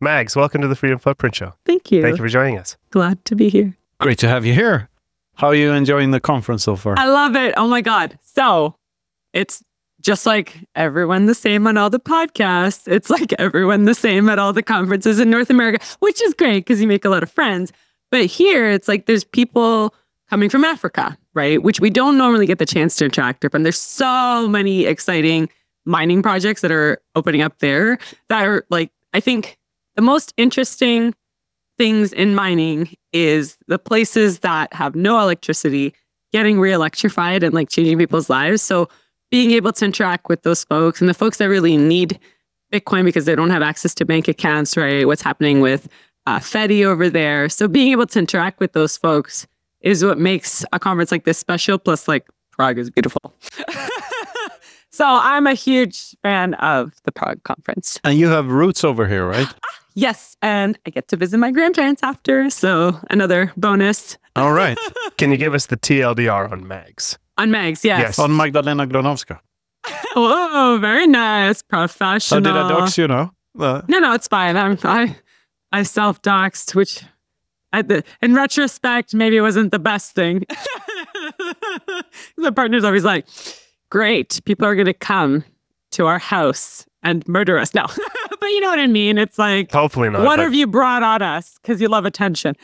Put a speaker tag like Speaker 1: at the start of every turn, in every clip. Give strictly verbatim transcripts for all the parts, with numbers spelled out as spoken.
Speaker 1: Mags, welcome to the Freedom Footprint Show.
Speaker 2: Thank you.
Speaker 1: Thank you for joining us.
Speaker 2: Glad to be here.
Speaker 3: Great to have you here. How are you enjoying the conference so far?
Speaker 2: I love it. Oh my God. So it's just like everyone the same on all the podcasts. It's like everyone the same at all the conferences in North America, which is great because you make a lot of friends. But here it's like there's people coming from Africa, right? Which we don't normally get the chance to interact with. And there's so many exciting mining projects that are opening up there that are like, I think the most interesting things in mining is the places that have no electricity getting re-electrified and like changing people's lives. So being able to interact with those folks and the folks that really need Bitcoin because they don't have access to bank accounts, right? What's happening with uh, Fedi over there. So being able to interact with those folks is what makes a conference like this special. Plus, like, Prague is beautiful. So I'm a huge fan of the Prague conference.
Speaker 3: And you have roots over here, right?
Speaker 2: Yes, and I get to visit my grandparents after, so another bonus.
Speaker 3: All right.
Speaker 1: Can you give us the T L D R on Mags?
Speaker 2: On Megs, yes.
Speaker 1: Yes.
Speaker 3: On Magdalena Gronowska.
Speaker 2: Whoa, very nice, professional.
Speaker 3: So did I dox you know? Uh,
Speaker 2: No, no, it's fine. I'm, I I self-doxed, which I, the, in retrospect, maybe wasn't the best thing. The partner's always like, great, people are going to come to our house and murder us. No, but you know what I mean? It's like,
Speaker 1: Hopefully not.
Speaker 2: what
Speaker 1: but-
Speaker 2: have you brought on us? Because you love attention.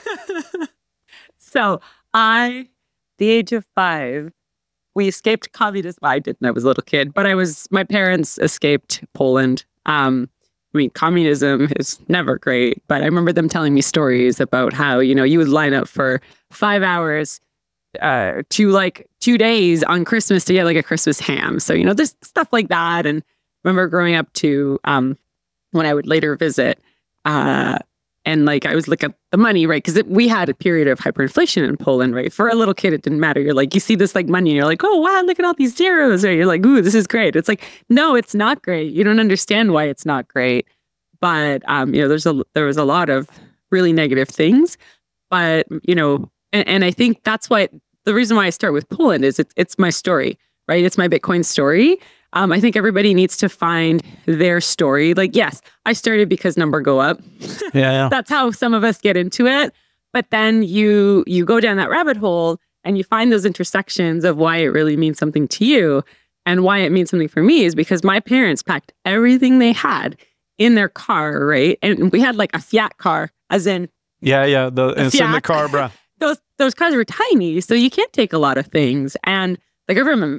Speaker 2: So I, the age of five, we escaped communism. I didn't, I was a little kid, but I was, my parents escaped Poland. Um, I mean, communism is never great, but I remember them telling me stories about how, you know, you would line up for five hours uh, to like two days on Christmas to get like a Christmas ham. So, you know, there's stuff like that. And I remember growing up to um, when I would later visit uh, and like I was looking at the money, right? Because we had a period of hyperinflation in Poland, right? For a little kid, it didn't matter. You're like, you see this like money and you're like, oh, wow, look at all these zeros. Or you're like, ooh, this is great. It's like, no, it's not great. You don't understand why it's not great. But, um, you know, there's a, there was a lot of really negative things. But, you know, and, and I think that's why the reason why I start with Poland is it's, it's my story, right? It's my Bitcoin story. Um, I think everybody needs to find their story. Like, yes, I started because number go up.
Speaker 3: yeah, yeah.
Speaker 2: That's how some of us get into it. But then you you go down that rabbit hole and you find those intersections of why it really means something to you. And why it means something for me is because my parents packed everything they had in their car, right? And we had like a Fiat car, as in
Speaker 3: Yeah, yeah. The, it's in the
Speaker 2: Fiat.
Speaker 3: car, bruh.
Speaker 2: those those cars were tiny, so you can't take a lot of things. And the government,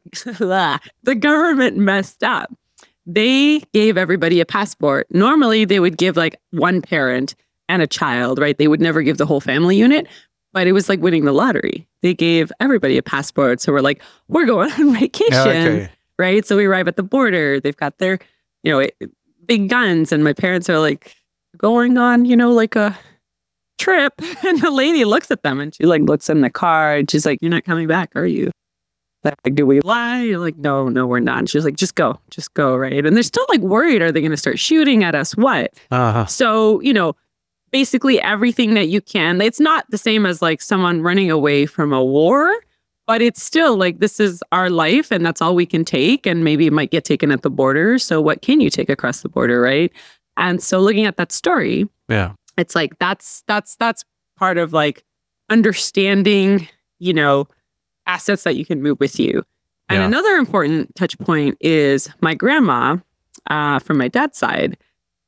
Speaker 2: the government messed up. They gave everybody a passport. Normally, they would give like one parent and a child, right? They would never give the whole family unit, but it was like winning the lottery. They gave everybody a passport. So we're like, we're going on vacation,
Speaker 3: Yeah, okay.
Speaker 2: right? So we arrive at the border. They've got their, you know, big guns. And my parents are like going on, you know, like a trip. And the lady looks at them and she like looks in the car and she's like, you're not coming back, are you? Like, do we lie? You're like, no, no, we're not. And she's like, just go, just go, right? And they're still like worried, are they going to start shooting at us? What?
Speaker 3: Uh-huh.
Speaker 2: So, you know, basically everything that you can, it's not the same as like someone running away from a war, but it's still like, this is our life and that's all we can take. And maybe it might get taken at the border. So what can you take across the border, right? And so looking at that story,
Speaker 3: Yeah.
Speaker 2: it's like, that's, that's, that's part of like understanding, you know, assets that you can move with you. And
Speaker 3: Yeah.
Speaker 2: another important touch point is my grandma, uh, from my dad's side,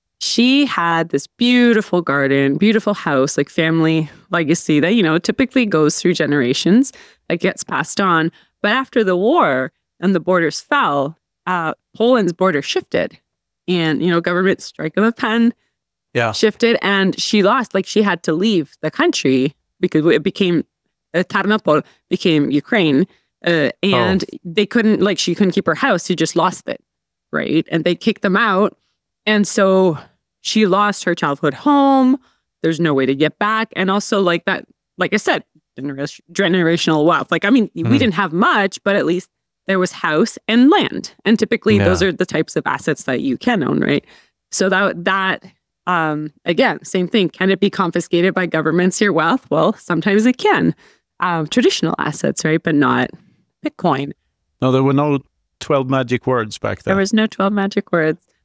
Speaker 2: she had this beautiful garden, beautiful house, like family legacy that, you know, typically goes through generations, that gets passed on. But after the war and the borders fell, uh, Poland's border shifted and, you know, government strike of a pen
Speaker 3: Yeah.
Speaker 2: shifted and she lost, like she had to leave the country because it became, uh, Tarnopol became Ukraine. Uh, and
Speaker 3: Oh.
Speaker 2: they couldn't, like, she couldn't keep her house. She just lost it, right? And they kicked them out. And so she lost her childhood home. There's no way to get back. And also, like that, like I said, genera- generational wealth. Like, I mean,
Speaker 3: Mhm.
Speaker 2: we didn't have much, but at least there was house and land. And typically
Speaker 3: Yeah.
Speaker 2: those are the types of assets that you can own, right? So that, that, um, again, same thing. Can it be confiscated by governments, your wealth? Well, sometimes it can. Um, traditional assets, right? But not Bitcoin.
Speaker 3: No, there were no twelve magic words back then.
Speaker 2: There was no twelve magic words.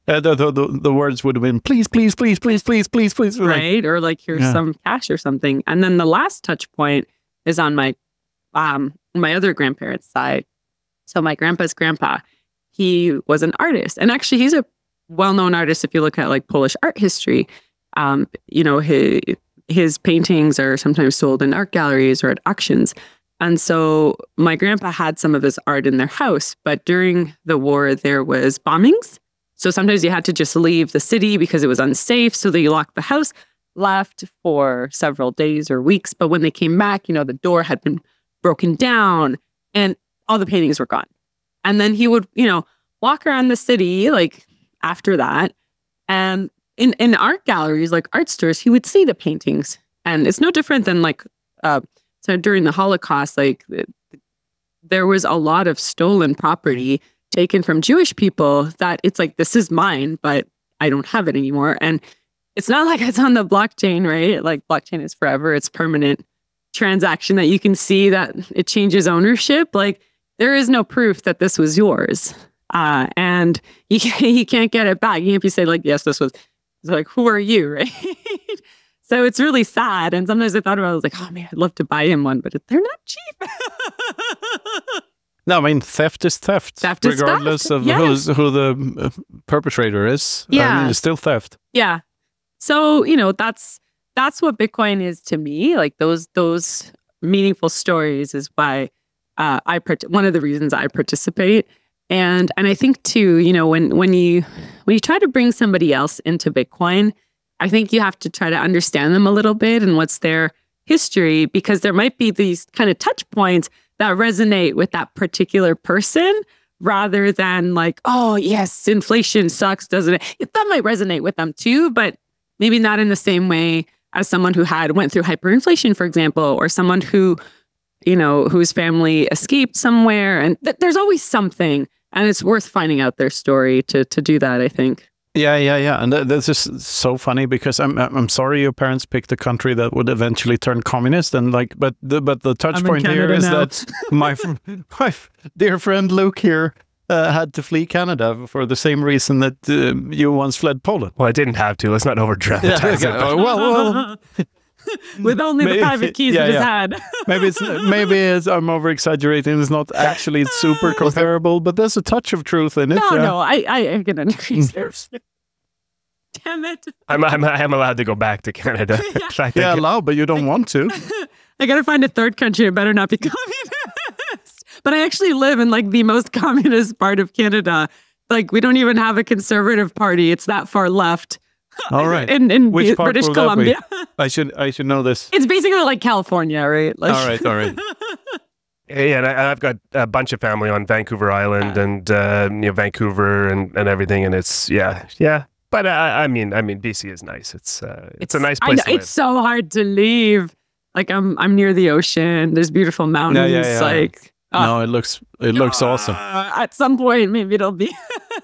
Speaker 3: Uh, the, the, the, the words would have been, please, please, please, please, please, please, please. Like,
Speaker 2: right? Or like, here's
Speaker 3: Yeah.
Speaker 2: some cash or something. And then the last touch point is on my um my other grandparents' side. So my grandpa's grandpa, he was an artist. And actually he's a well-known artist if you look at like Polish art history. Um, you know, his his paintings are sometimes sold in art galleries or at auctions. And so my grandpa had some of his art in their house, but during the war there was bombings. So sometimes you had to just leave the city because it was unsafe. So they locked the house, left for several days or weeks. But when they came back, you know, the door had been broken down and all the paintings were gone. And then he would, you know, walk around the city like after that. And in, in art galleries, like art stores, he would see the paintings. And it's no different than like, uh, so during the Holocaust, like there was a lot of stolen property taken from Jewish people that it's like, this is mine, but I don't have it anymore. And it's not like it's on the blockchain, right? Like blockchain is forever. It's permanent transaction that you can see that it changes ownership. Like there is no proof that this was yours. Uh, and you can't, you can't get it back. You can't be say like, yes, this was, it's like, who are you, right? So it's really sad. And sometimes I thought about it, I was like, oh man, I'd love to buy him one, but they're not cheap.
Speaker 3: No, I mean, theft is theft.
Speaker 2: Theft is
Speaker 3: regardless
Speaker 2: theft,
Speaker 3: of
Speaker 2: yes.
Speaker 3: who's, who the uh, perpetrator is. I
Speaker 2: Yeah.
Speaker 3: mean, it's still theft.
Speaker 2: Yeah. So, you know, that's that's what Bitcoin is to me. Like those those meaningful stories is why uh, I part- one of the reasons I participate. And and I think too, you know, when when you when you try to bring somebody else into Bitcoin, I think you have to try to understand them a little bit and what's their history, because there might be these kind of touch points that resonate with that particular person rather than like, oh, yes, inflation sucks, doesn't it? That might resonate with them too, but maybe not in the same way as someone who had went through hyperinflation, for example, or someone who, you know, whose family escaped somewhere. And th- there's always something, and it's worth finding out their story to to do that, I think.
Speaker 3: Yeah, yeah, yeah. And th- this is so funny because I'm I'm sorry your parents picked a country that would eventually turn communist, and like, but the but the touch
Speaker 2: I'm in
Speaker 3: point here
Speaker 2: Canada
Speaker 3: is
Speaker 2: now.
Speaker 3: that my f- my f- dear friend Luke here uh, had to flee Canada for the same reason that uh, you once fled Poland.
Speaker 1: Well, I didn't have to. Let's not over dramatize
Speaker 3: Yeah,
Speaker 1: it.
Speaker 3: okay.
Speaker 1: but-
Speaker 3: well, well,
Speaker 2: With only
Speaker 3: Maybe-
Speaker 2: the private keys
Speaker 3: yeah,
Speaker 2: in his
Speaker 3: yeah.
Speaker 2: hand.
Speaker 3: maybe it's maybe it's, I'm over exaggerating. It's not actually super comparable, but there's a touch of truth in it.
Speaker 2: No,
Speaker 3: yeah.
Speaker 2: no, I, I, I can understand. Damn it.
Speaker 1: I'm, I'm, I'm allowed to go back to Canada. I think.
Speaker 3: Yeah, allow, but you don't want to.
Speaker 2: I gotta find a third country. It better not be communist. But I actually live in like the most communist part of Canada. Like we don't even have a conservative party. It's that far left.
Speaker 3: All right.
Speaker 2: In in
Speaker 3: Which
Speaker 2: B-
Speaker 3: part
Speaker 2: British
Speaker 3: will that be?
Speaker 2: Columbia.
Speaker 3: I should I should know this.
Speaker 2: It's basically like California, right? Like,
Speaker 3: All right, all right.
Speaker 1: Yeah, and I, I've got a bunch of family on Vancouver Island and uh, you know Vancouver and, and everything, and it's yeah, yeah. But I, I mean, I mean, B C is nice. It's uh, it's, a nice
Speaker 2: I
Speaker 1: place
Speaker 2: know,
Speaker 1: to live.
Speaker 2: it's so hard to leave. Like I'm I'm near the ocean. There's beautiful mountains.
Speaker 3: yeah, yeah.
Speaker 2: Like uh,
Speaker 3: No, it looks it looks awesome.
Speaker 2: uh, at some point, maybe it'll be.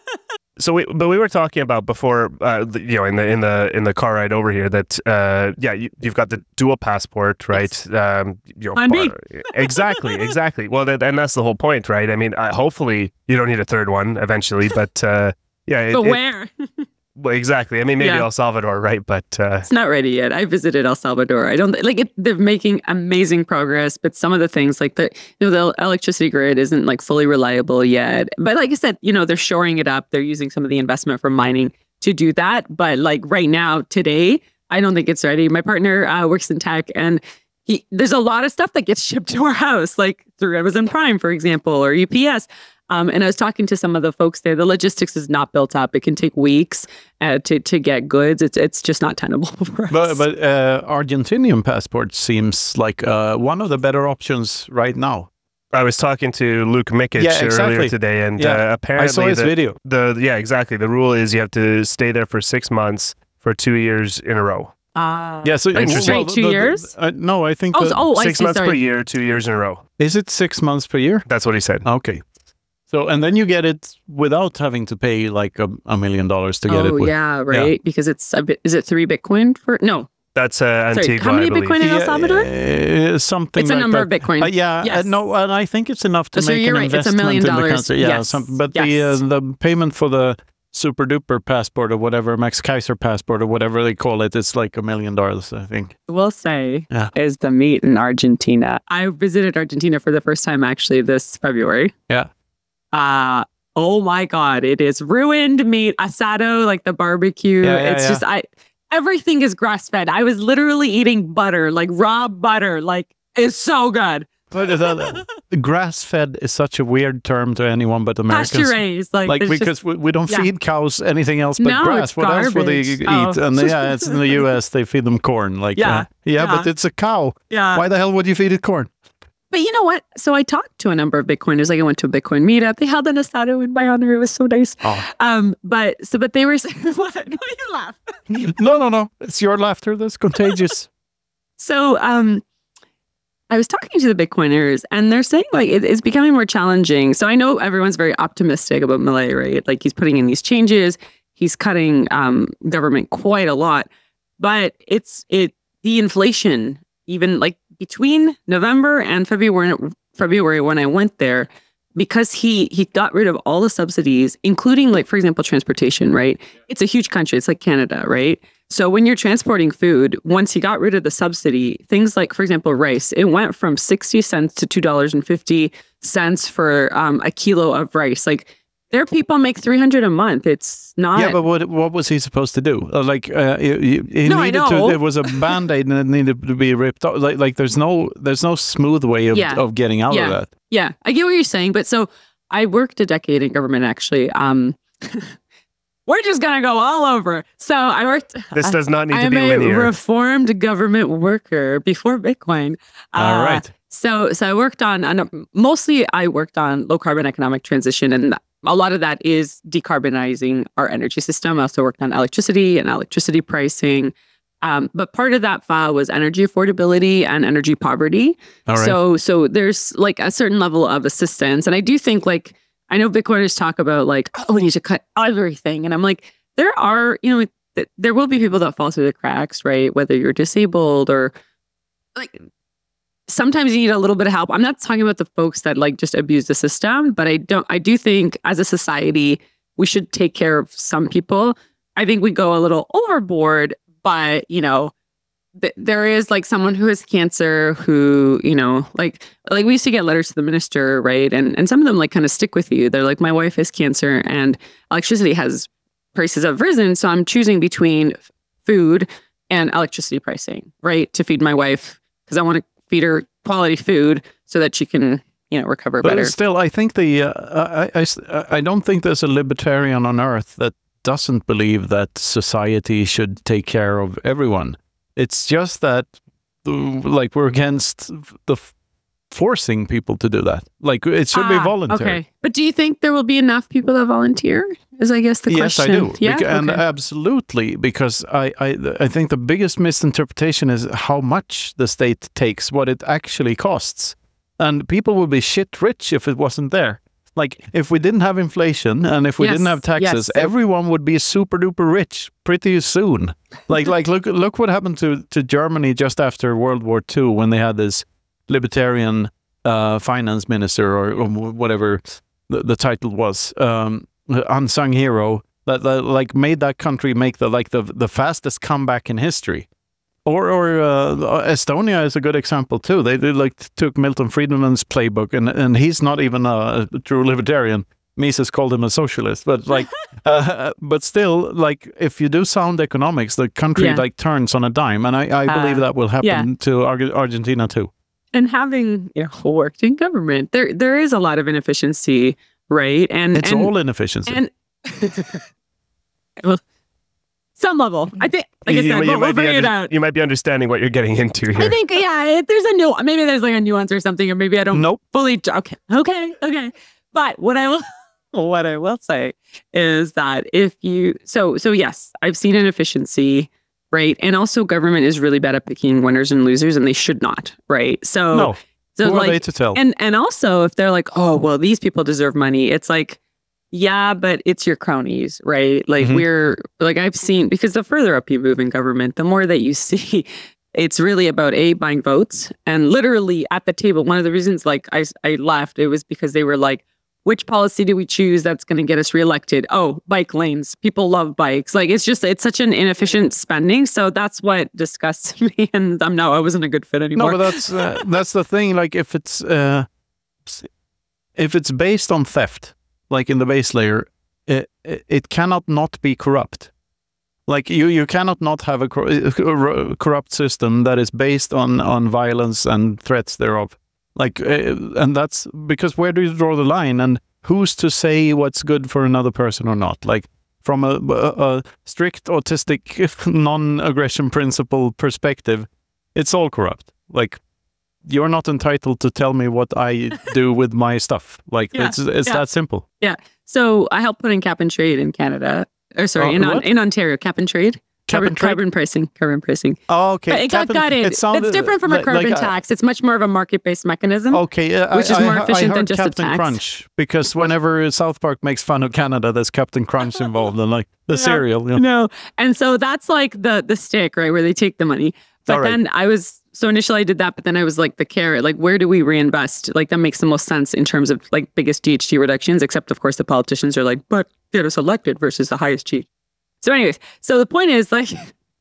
Speaker 1: So we, but we were talking about before, uh, the- you know, in the in the in the car ride over here that, uh, yeah, you, you've got the dual passport, right? Um, you know,
Speaker 2: On me.
Speaker 1: bar- exactly, exactly. Well, that, and that's the whole point, right? I mean, uh, hopefully you don't need a third one eventually, but uh, yeah, it,
Speaker 2: But
Speaker 1: it-
Speaker 2: where?
Speaker 1: well, exactly. I mean, maybe
Speaker 2: Yeah.
Speaker 1: El Salvador, right? But uh,
Speaker 2: It's not ready yet. I visited El Salvador. I don't like it. They're making amazing progress, but some of the things like the you know the electricity grid isn't like fully reliable yet. But like I said, you know they're shoring it up. They're using some of the investment from mining to do that. But like right now, today, I don't think it's ready. My partner uh, works in tech, and he there's a lot of stuff that gets shipped to our house, like through Amazon Prime, for example, or U P S. Um, and I was talking to some of the folks there. The logistics is not built up. It can take weeks uh, to to get goods. It's it's just not tenable for us.
Speaker 3: But but uh, Argentinian passport seems like uh, one of the better options right now.
Speaker 1: I was talking to Luke Mikic
Speaker 3: Yeah, exactly.
Speaker 1: earlier today, and
Speaker 3: Yeah.
Speaker 1: uh, apparently
Speaker 3: I saw his
Speaker 1: the,
Speaker 3: video.
Speaker 1: the yeah, exactly. The rule is you have to stay there for six months for two years in a row.
Speaker 2: Ah,
Speaker 3: Yeah, so
Speaker 2: like
Speaker 1: Interesting.
Speaker 2: straight two years.
Speaker 3: uh, no, I think
Speaker 2: Oh,
Speaker 3: the-
Speaker 2: so- oh, I
Speaker 1: six
Speaker 2: see.
Speaker 1: months per
Speaker 2: Sorry.
Speaker 1: year, two years in a row.
Speaker 3: is it six months per year?
Speaker 1: That's what he said.
Speaker 3: Okay. So and then you get it without having to pay like a, a million dollars to get it.
Speaker 2: Oh
Speaker 3: With.
Speaker 2: yeah, right. Because it's a bit. Is it three Bitcoin for no?
Speaker 1: That's uh,
Speaker 2: Sorry,
Speaker 1: Antigua,
Speaker 2: how many
Speaker 1: I believe.
Speaker 2: Bitcoin in El
Speaker 3: Yeah,
Speaker 2: Salvador?
Speaker 3: uh, something
Speaker 2: It's a
Speaker 3: like
Speaker 2: number
Speaker 3: that.
Speaker 2: of Bitcoin.
Speaker 3: Uh, yeah,
Speaker 2: Yes.
Speaker 3: uh, no, and I think it's enough to
Speaker 2: Oh, so
Speaker 3: make
Speaker 2: you're
Speaker 3: an
Speaker 2: right, it's a
Speaker 3: investment
Speaker 2: million
Speaker 3: in the
Speaker 2: dollars.
Speaker 3: country. Yeah,
Speaker 2: Yes.
Speaker 3: some, but
Speaker 2: Yes.
Speaker 3: the uh, the payment for the super duper passport or whatever, Max Kaiser passport or whatever they call it, it's like a million dollars, I think.
Speaker 2: Will say
Speaker 3: Yeah.
Speaker 2: is the meat in Argentina. I visited Argentina for the first time actually this February.
Speaker 3: Yeah.
Speaker 2: Uh oh my God, it is ruined meat, asado, like the barbecue.
Speaker 3: Yeah, yeah,
Speaker 2: it's
Speaker 3: yeah.
Speaker 2: just I everything is grass fed. I was literally eating butter, like raw butter, like it's so good.
Speaker 3: But uh, grass fed is such a weird term to anyone but Americans.
Speaker 2: Pasture raised, like,
Speaker 3: Like
Speaker 2: there's
Speaker 3: because
Speaker 2: just,
Speaker 3: we, we don't
Speaker 2: yeah.
Speaker 3: feed cows anything else but
Speaker 2: No,
Speaker 3: grass.
Speaker 2: it's
Speaker 3: What else would they
Speaker 2: garbage.
Speaker 3: eat?
Speaker 2: Oh.
Speaker 3: And yeah, it's in the U S they feed them corn. Like
Speaker 2: Yeah.
Speaker 3: uh, yeah,
Speaker 2: Yeah.
Speaker 3: but it's a cow.
Speaker 2: yeah.
Speaker 3: Why the hell would you feed it corn?
Speaker 2: But you know what? So I talked to a number of Bitcoiners. Like I went to a Bitcoin meetup. They held an asado in my honor. It was so nice.
Speaker 3: Oh.
Speaker 2: Um, but so but they were saying, what? No, you laugh.
Speaker 3: No, no, no. It's your laughter that's contagious.
Speaker 2: So um, I was talking to the Bitcoiners, and they're saying like it, it's becoming more challenging. So I know everyone's very optimistic about Milei, right? Like he's putting in these changes. He's cutting um, government quite a lot, but it's it the inflation even like between November and February February when I went there, because he he got rid of all the subsidies, including like, for example, transportation, right? It's a huge country. It's like Canada, right? So when you're transporting food, once he got rid of the subsidy, things like, for example, rice, it went from sixty cents to two dollars and fifty cents for um, a kilo of rice. Like their people make three hundred a month. It's not.
Speaker 3: Yeah, but what what was he supposed to do? Uh, like uh, he, he
Speaker 2: No, I
Speaker 3: needed
Speaker 2: know.
Speaker 3: to. There was a band-aid and it needed to be ripped off. Like like there's no there's no smooth way of
Speaker 2: Yeah.
Speaker 3: of getting out
Speaker 2: Yeah.
Speaker 3: of that.
Speaker 2: Yeah, I get what you're saying. But so I worked a decade in government, actually. Um, we're just going to go all over. So I worked.
Speaker 1: This does not need to
Speaker 2: I'm
Speaker 1: be
Speaker 2: a
Speaker 1: linear.
Speaker 2: reformed government worker before Bitcoin.
Speaker 3: All
Speaker 2: Uh,
Speaker 3: right.
Speaker 2: So, so I worked on, on mostly I worked on low carbon economic transition, and a lot of that is decarbonizing our energy system. I also worked on electricity and electricity pricing. Um, but part of that file was energy affordability and energy poverty.
Speaker 3: All right.
Speaker 2: So, so there's like a certain level of assistance, and I do think like I know Bitcoiners talk about like, oh, we need to cut everything, and I'm like, there are, you know, th- there will be people that fall through the cracks, right? Whether you're disabled or like. Sometimes you need a little bit of help. I'm not talking about the folks that like just abuse the system, but I don't, I do think as a society, we should take care of some people. I think we go a little overboard, but you know, th- there is like someone who has cancer who, you know, like, like we used to get letters to the minister, right? And, and some of them like kind of stick with you. They're like, my wife has cancer and electricity has prices have risen. So I'm choosing between f- food and electricity pricing, right? To feed my wife because I want to feed her quality food so that she can, you know, recover
Speaker 3: But
Speaker 2: better.
Speaker 3: still, I think the uh, I, I I don't think there's a libertarian on earth that doesn't believe that society should take care of everyone. It's just that, uh, like, we're against the f- forcing people to do that. Like, it should be
Speaker 2: Ah,
Speaker 3: voluntary.
Speaker 2: Okay. But do you think there will be enough people that volunteer? Is I guess the
Speaker 3: Yes, I
Speaker 2: question.
Speaker 3: do.
Speaker 2: Yeah.
Speaker 3: Beca- and
Speaker 2: Okay.
Speaker 3: absolutely, because I, I I think the biggest misinterpretation is how much the state takes, what it actually costs. And people would be shit rich if it wasn't there. Like, if we didn't have inflation and if we
Speaker 2: Yes,
Speaker 3: didn't have taxes,
Speaker 2: yes.
Speaker 3: everyone would be super duper rich pretty soon. Like, like look look what happened to, to Germany just after World War Two when they had this libertarian uh, finance minister or, or whatever the, the title was, um, unsung hero that, that like made that country make the like the the fastest comeback in history. Or or uh, Estonia is a good example too. They, they like took Milton Friedman's playbook, and and he's not even a, a true libertarian. Mises called him a socialist, but like, uh, but still, like, if you do sound economics, the country
Speaker 2: Yeah.
Speaker 3: like turns on a dime, and I, I believe
Speaker 2: Uh,
Speaker 3: that will happen
Speaker 2: yeah.
Speaker 3: to Ar- Argentina too.
Speaker 2: And having you know worked in government, there there is a lot of inefficiency, right? And
Speaker 3: It's
Speaker 2: and,
Speaker 3: all inefficiency.
Speaker 2: and well, some level. I think, like I
Speaker 1: You-
Speaker 2: said,
Speaker 1: you
Speaker 2: we'll,
Speaker 1: might
Speaker 2: we'll
Speaker 1: be
Speaker 2: figure it
Speaker 1: under-
Speaker 2: out.
Speaker 1: You might be understanding what you're getting into
Speaker 2: I
Speaker 1: here.
Speaker 2: think, yeah, it, there's a new, maybe there's like a nuance or something, or maybe I don't
Speaker 3: Nope.
Speaker 2: fully. Okay, okay, okay. But what I will, what I will say is that if you, so, so yes, I've seen inefficiency, right, and also government is really bad at picking winners and losers, and they should not, right? So,
Speaker 3: No.
Speaker 2: so
Speaker 3: Who are
Speaker 2: like,
Speaker 3: they to tell?
Speaker 2: and and also if they're like, oh well, these people deserve money, it's like, yeah, but it's your cronies, right? Like
Speaker 3: Mhm.
Speaker 2: we're like I've seen, because the further up you move in government, the more that you see it's really about a buying votes, and literally at the table. One of the reasons like I I left, it was because they were like, which policy do we choose that's going to get us reelected? Oh, bike lanes. People love bikes. Like it's just it's such an inefficient spending. So that's what disgusts me. And I'm no, I wasn't a good fit anymore.
Speaker 3: No, but that's uh, that's the thing. Like if it's uh, if it's based on theft, like in the base layer, it it cannot not be corrupt. Like you you cannot not have a cor- corrupt system that is based on on violence and threats thereof. Like, uh, and that's because where do you draw the line, and who's to say what's good for another person or not? Like, from a, a, a strict autistic non-aggression principle perspective, it's all corrupt. Like, you're not entitled to tell me what I do with my stuff. Like,
Speaker 2: Yeah,
Speaker 3: it's it's
Speaker 2: yeah.
Speaker 3: that simple.
Speaker 2: Yeah. So I helped put in cap and trade in Canada. Or sorry,
Speaker 3: Uh,
Speaker 2: in
Speaker 3: what?
Speaker 2: in Ontario, cap and trade.
Speaker 3: Cap
Speaker 2: Carbon,
Speaker 3: and trade?
Speaker 2: carbon pricing, carbon pricing.
Speaker 3: Oh, okay.
Speaker 2: But it got
Speaker 3: Cap and-
Speaker 2: gutted.
Speaker 3: it sounded
Speaker 2: it's different from a
Speaker 3: like-
Speaker 2: carbon
Speaker 3: like, uh,
Speaker 2: tax. It's much more of a market-based mechanism.
Speaker 3: Okay, uh,
Speaker 2: Which
Speaker 3: I,
Speaker 2: is more
Speaker 3: I, I
Speaker 2: efficient
Speaker 3: heard
Speaker 2: than just a
Speaker 3: Captain
Speaker 2: tax.
Speaker 3: Crunch, because whenever South Park makes fun of Canada, there's Captain Crunch involved, and like the cereal. You know?
Speaker 2: No. And so that's like the the stick, right, where they take the money. But
Speaker 3: All right.
Speaker 2: then I was so initially I did that, but then I was like the carrot, like where do we reinvest? Like that makes the most sense in terms of like biggest G H G reductions, except of course the politicians are like, but get us elected versus the highest G. So anyways, so the point is like,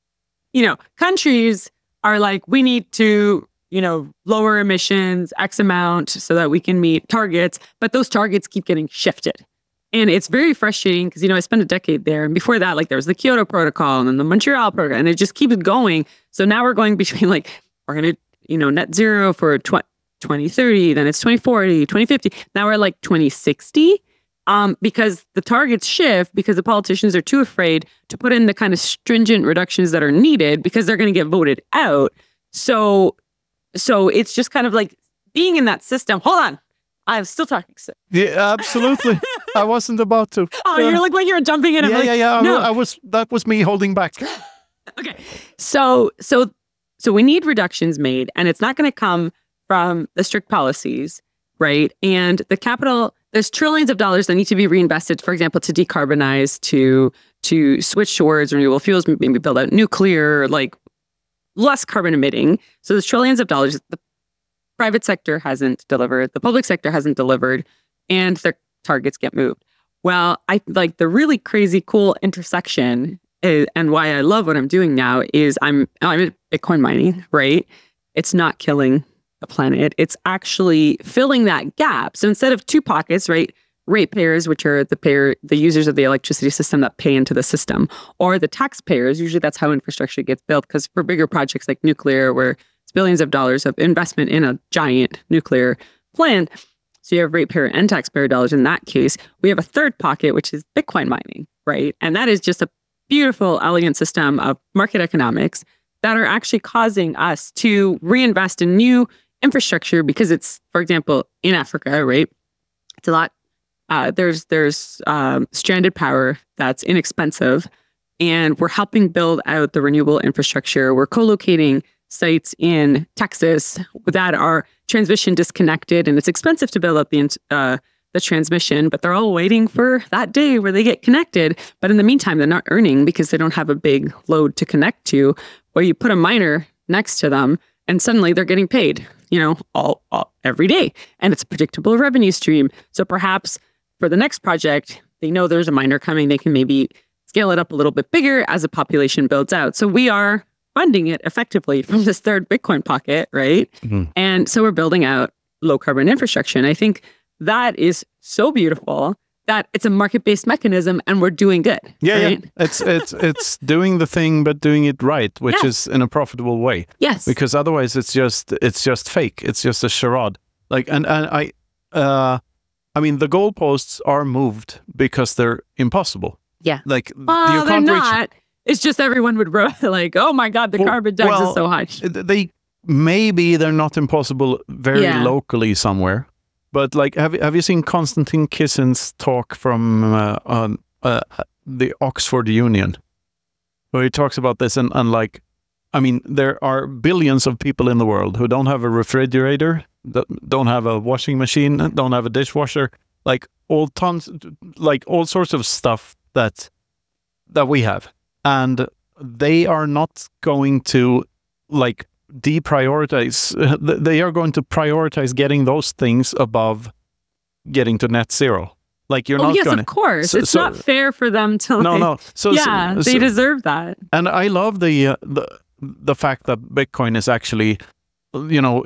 Speaker 2: you know, countries are like, we need to, you know, lower emissions X amount so that we can meet targets, but those targets keep getting shifted. And it's very frustrating because, you know, I spent a decade there. And before that, like there was the Kyoto Protocol and then the Montreal Protocol, and it just keeps going. So now we're going between like, we're going to, you know, net zero for tw- twenty thirty, then it's twenty forty, twenty fifty. Now we're like twenty sixty um, because the targets shift because the politicians are too afraid to put in the kind of stringent reductions that are needed because they're going to get voted out. So, so it's just kind of like being in that system. Hold on. I'm still talking. So.
Speaker 3: Yeah, absolutely. I wasn't about to.
Speaker 2: Oh, you're like when you're jumping in. I'm
Speaker 3: yeah,
Speaker 2: like,
Speaker 3: yeah, yeah. I,
Speaker 2: no.
Speaker 3: wa- I was. That was me holding back.
Speaker 2: Okay. So, so, so we need reductions made, and it's not going to come from the strict policies, right? And the capital, there's trillions of dollars that need to be reinvested, for example, to decarbonize, to to switch towards renewable fuels, maybe build out nuclear, like less carbon emitting. So there's trillions of dollars. The private sector hasn't delivered, the public sector hasn't delivered, and their targets get moved. Well, I like the really crazy cool intersection is, and why I love what I'm doing now is I'm I'm Bitcoin mining, right? It's not killing the planet. It's actually filling that gap. So instead of two pockets, right? Ratepayers, which are the payer, the users of the electricity system that pay into the system, or the taxpayers. Usually that's how infrastructure gets built. Because for bigger projects like nuclear, where it's billions of dollars of investment in a giant nuclear plant, so you have ratepayer and taxpayer dollars in that case. We have a third pocket, which is Bitcoin mining, right? And that is just a beautiful, elegant system of market economics that are actually causing us to reinvest in new infrastructure because it's, for example, in Africa, right? It's a lot. Uh, there's there's um, stranded power that's inexpensive, and we're helping build out the renewable infrastructure. We're co-locating sites in Texas that are transmission disconnected, and it's expensive to build up the uh, the transmission, but they're all waiting for that day where they get connected. But in the meantime, they're not earning because they don't have a big load to connect to. Or you put a miner next to them, and suddenly they're getting paid, you know, all, all every day, and it's a predictable revenue stream. So perhaps for the next project, they know there's a miner coming. They can maybe scale it up a little bit bigger as the population builds out. So we are funding it effectively from this third Bitcoin pocket, right?
Speaker 3: Mhm.
Speaker 2: And so we're building out low carbon infrastructure. And I think that is so beautiful that it's a market-based mechanism and we're doing good.
Speaker 3: Yeah,
Speaker 2: right?
Speaker 3: yeah. It's it's it's doing the thing, but doing it right, which
Speaker 2: Yes.
Speaker 3: is in a profitable way.
Speaker 2: Yes.
Speaker 3: Because otherwise, it's just it's just fake. It's just a charade. Like, and and I, uh, I mean, the goalposts are moved because they're impossible.
Speaker 2: Yeah.
Speaker 3: Like
Speaker 2: well,
Speaker 3: you
Speaker 2: they're
Speaker 3: can't reach.
Speaker 2: not. It's just everyone would ro- like, oh my God, the
Speaker 3: Well-
Speaker 2: carbon tax
Speaker 3: well,
Speaker 2: is so high.
Speaker 3: They maybe they're not impossible very
Speaker 2: Yeah.
Speaker 3: locally somewhere, but like have have you seen Konstantin Kissin's talk from uh, on uh, the Oxford Union, where he talks about this and, and like, I mean, there are billions of people in the world who don't have a refrigerator, that don't have a washing machine, don't have a dishwasher, like all tons, like all sorts of stuff that that we have, and they are not going to like deprioritize. They are going to prioritize getting those things above getting to net zero. Like you're
Speaker 2: oh,
Speaker 3: not
Speaker 2: yes,
Speaker 3: going
Speaker 2: of course.
Speaker 3: So-
Speaker 2: it's
Speaker 3: so-
Speaker 2: not fair for them to. Like,
Speaker 3: No, no. So
Speaker 2: yeah,
Speaker 3: so,
Speaker 2: they
Speaker 3: so-
Speaker 2: deserve that.
Speaker 3: And I love the uh, the the fact that Bitcoin is actually, you know,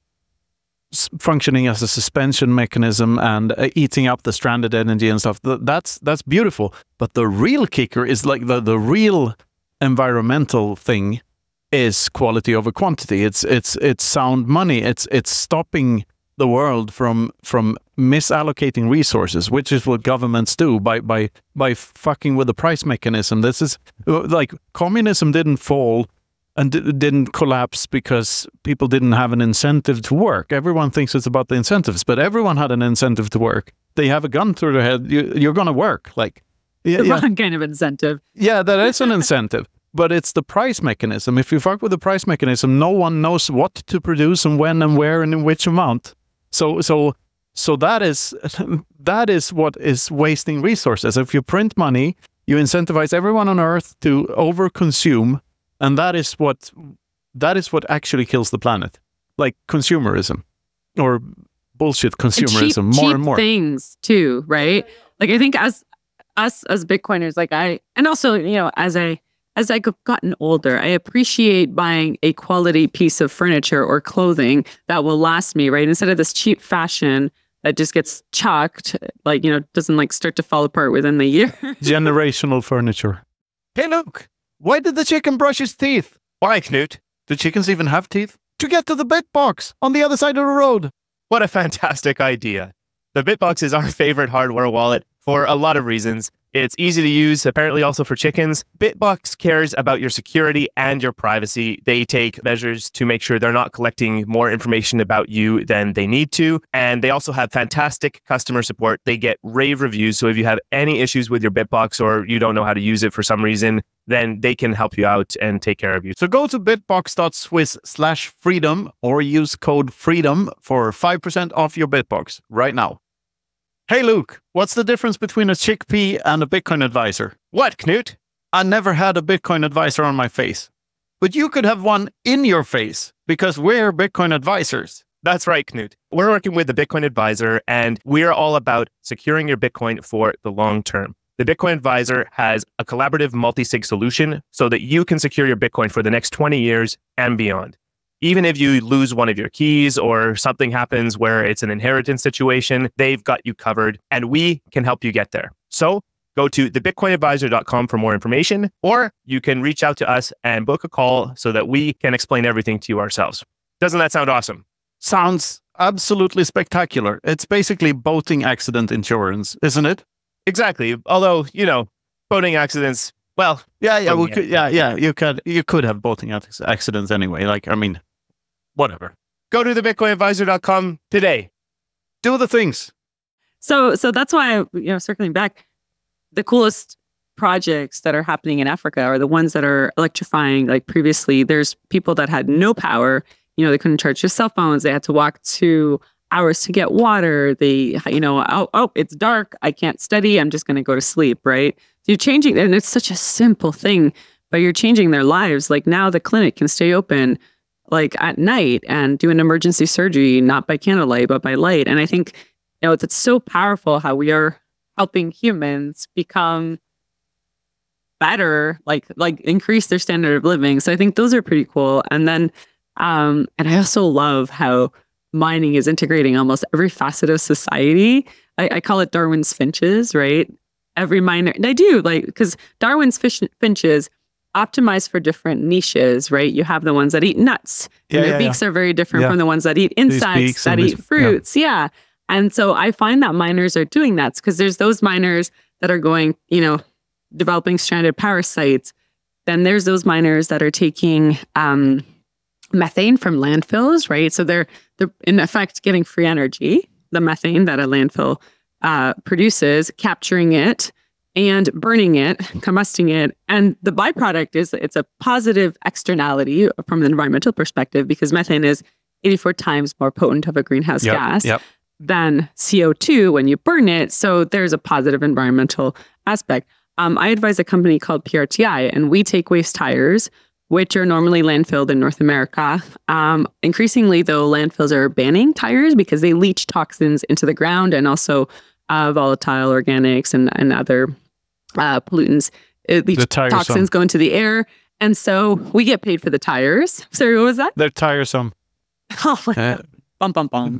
Speaker 3: s- functioning as a suspension mechanism and uh, eating up the stranded energy and stuff. Th- That's that's beautiful. But the real kicker is like the the real environmental thing is quality over quantity. It's it's it's sound money. It's it's stopping the world from from misallocating resources, which is what governments do by by by fucking with the price mechanism. This is uh, like communism didn't fall and d- didn't collapse because people didn't have an incentive to work. Everyone thinks it's about the incentives, but everyone had an incentive to work. They have a gun through their head. You, you're going to work. Like, yeah,
Speaker 2: The
Speaker 3: yeah,
Speaker 2: wrong kind of incentive.
Speaker 3: yeah, that is an incentive. But it's the price mechanism. If you fuck with the price mechanism, no one knows what to produce and when and where and in which amount. So, so, so that is that is what is wasting resources. If you print money, you incentivize everyone on Earth to overconsume, and that is what that is what actually kills the planet, like consumerism, or bullshit
Speaker 2: And
Speaker 3: consumerism.
Speaker 2: cheap,
Speaker 3: more
Speaker 2: cheap
Speaker 3: and more.
Speaker 2: things too, right? Like I think as us as Bitcoiners, like I, and also you know as I as I've gotten older, I appreciate buying a quality piece of furniture or clothing that will last me, right? Instead of this cheap fashion that just gets chucked, like you know doesn't like start to fall apart within the year.
Speaker 3: Generational furniture.
Speaker 1: Hey, Luke.
Speaker 3: Why did the chicken brush his teeth?
Speaker 1: Why, Knut?
Speaker 3: Do chickens even have teeth? To get to the Bitbox on the other side of the road.
Speaker 1: What a fantastic idea. The Bitbox is our favorite hardware wallet for a lot of reasons. It's easy to use, apparently also for chickens. Bitbox cares about your security and your privacy. They take measures to make sure they're not collecting more information about you than they need to. And they also have fantastic customer support. They get rave reviews. So if you have any issues with your Bitbox or you don't know how to use it for some reason, then they can help you out and take care of you.
Speaker 3: So go to bitbox.swiss slash freedom or use code FREEDOM for five percent off your Bitbox right now. Hey Luke, what's the difference between a chickpea and a Bitcoin advisor?
Speaker 1: What, Knut?
Speaker 3: I never had a Bitcoin advisor on my face. But you could have one in your face because we're Bitcoin advisors.
Speaker 1: That's right, Knut. We're working with the Bitcoin Advisor, and we're all about securing your Bitcoin for the long term. The Bitcoin Advisor has a collaborative multi-sig solution so that you can secure your Bitcoin for the next twenty years and beyond. Even if you lose one of your keys or something happens where it's an inheritance situation, they've got you covered, and we can help you get there. So go to the bitcoin advisor dot com for more information, or you can reach out to us and book a call so that we can explain everything to you ourselves. Doesn't that sound awesome?
Speaker 3: Sounds absolutely spectacular. It's basically boating accident insurance, isn't it?
Speaker 1: Exactly. Although, you know, boating accidents, well,
Speaker 3: Yeah, yeah, we
Speaker 1: Boating
Speaker 3: could, yeah, yeah. You could, you could have boating ac- accidents anyway. Like, I mean, whatever.
Speaker 1: go to the bitcoin advisor dot com today.
Speaker 3: Do the things.
Speaker 2: So, so that's why, you know, circling back, the coolest projects that are happening in Africa are the ones that are electrifying. Like previously, there's people that had no power. You know, they couldn't charge their cell phones. They had to walk two hours to get water. They, you know, oh, oh, it's dark. I can't study. I'm just going to go to sleep, right? So you're changing, and it's such a simple thing, but you're changing their lives. Like now the clinic can stay open like at night and do an emergency surgery, not by candlelight, but by light. And I think, you know, it's, it's so powerful how we are helping humans become better, like like increase their standard of living. So I think those are pretty cool. And then, um, and I also love how mining is integrating almost every facet of society. I, I call it Darwin's finches, right? Every miner, and I do like because Darwin's fish, finches optimize for different niches, right? You have the ones that eat nuts,
Speaker 3: Yeah,
Speaker 2: and their
Speaker 3: yeah,
Speaker 2: beaks are very different
Speaker 3: Yeah.
Speaker 2: from the ones that eat insects,
Speaker 3: beaks
Speaker 2: that
Speaker 3: and
Speaker 2: eat
Speaker 3: these-
Speaker 2: fruits. Yeah. And so I find that miners are doing that because there's those miners that are going, you know, developing stranded parasites. Then there's those miners that are taking um, methane from landfills, right? So they're they're in effect getting free energy, the methane that a landfill uh, produces, capturing it and burning it, combusting it. And the byproduct is it's a positive externality from an environmental perspective because methane is eighty-four times more potent of a greenhouse
Speaker 3: Yep,
Speaker 2: gas
Speaker 3: yep.
Speaker 2: than C O two when you burn it. So there's a positive environmental aspect. Um, I advise a company called P R T I, and we take waste tires, which are normally landfilled in North America. Um, increasingly, though, landfills are banning tires because they leach toxins into the ground and also uh, volatile organics and, and other uh, pollutants. It leach toxins go into the air. And so we get paid for the tires. Sorry, what was that?
Speaker 3: They're tiresome.
Speaker 2: Oh, my uh, God. Bum, bum, bum.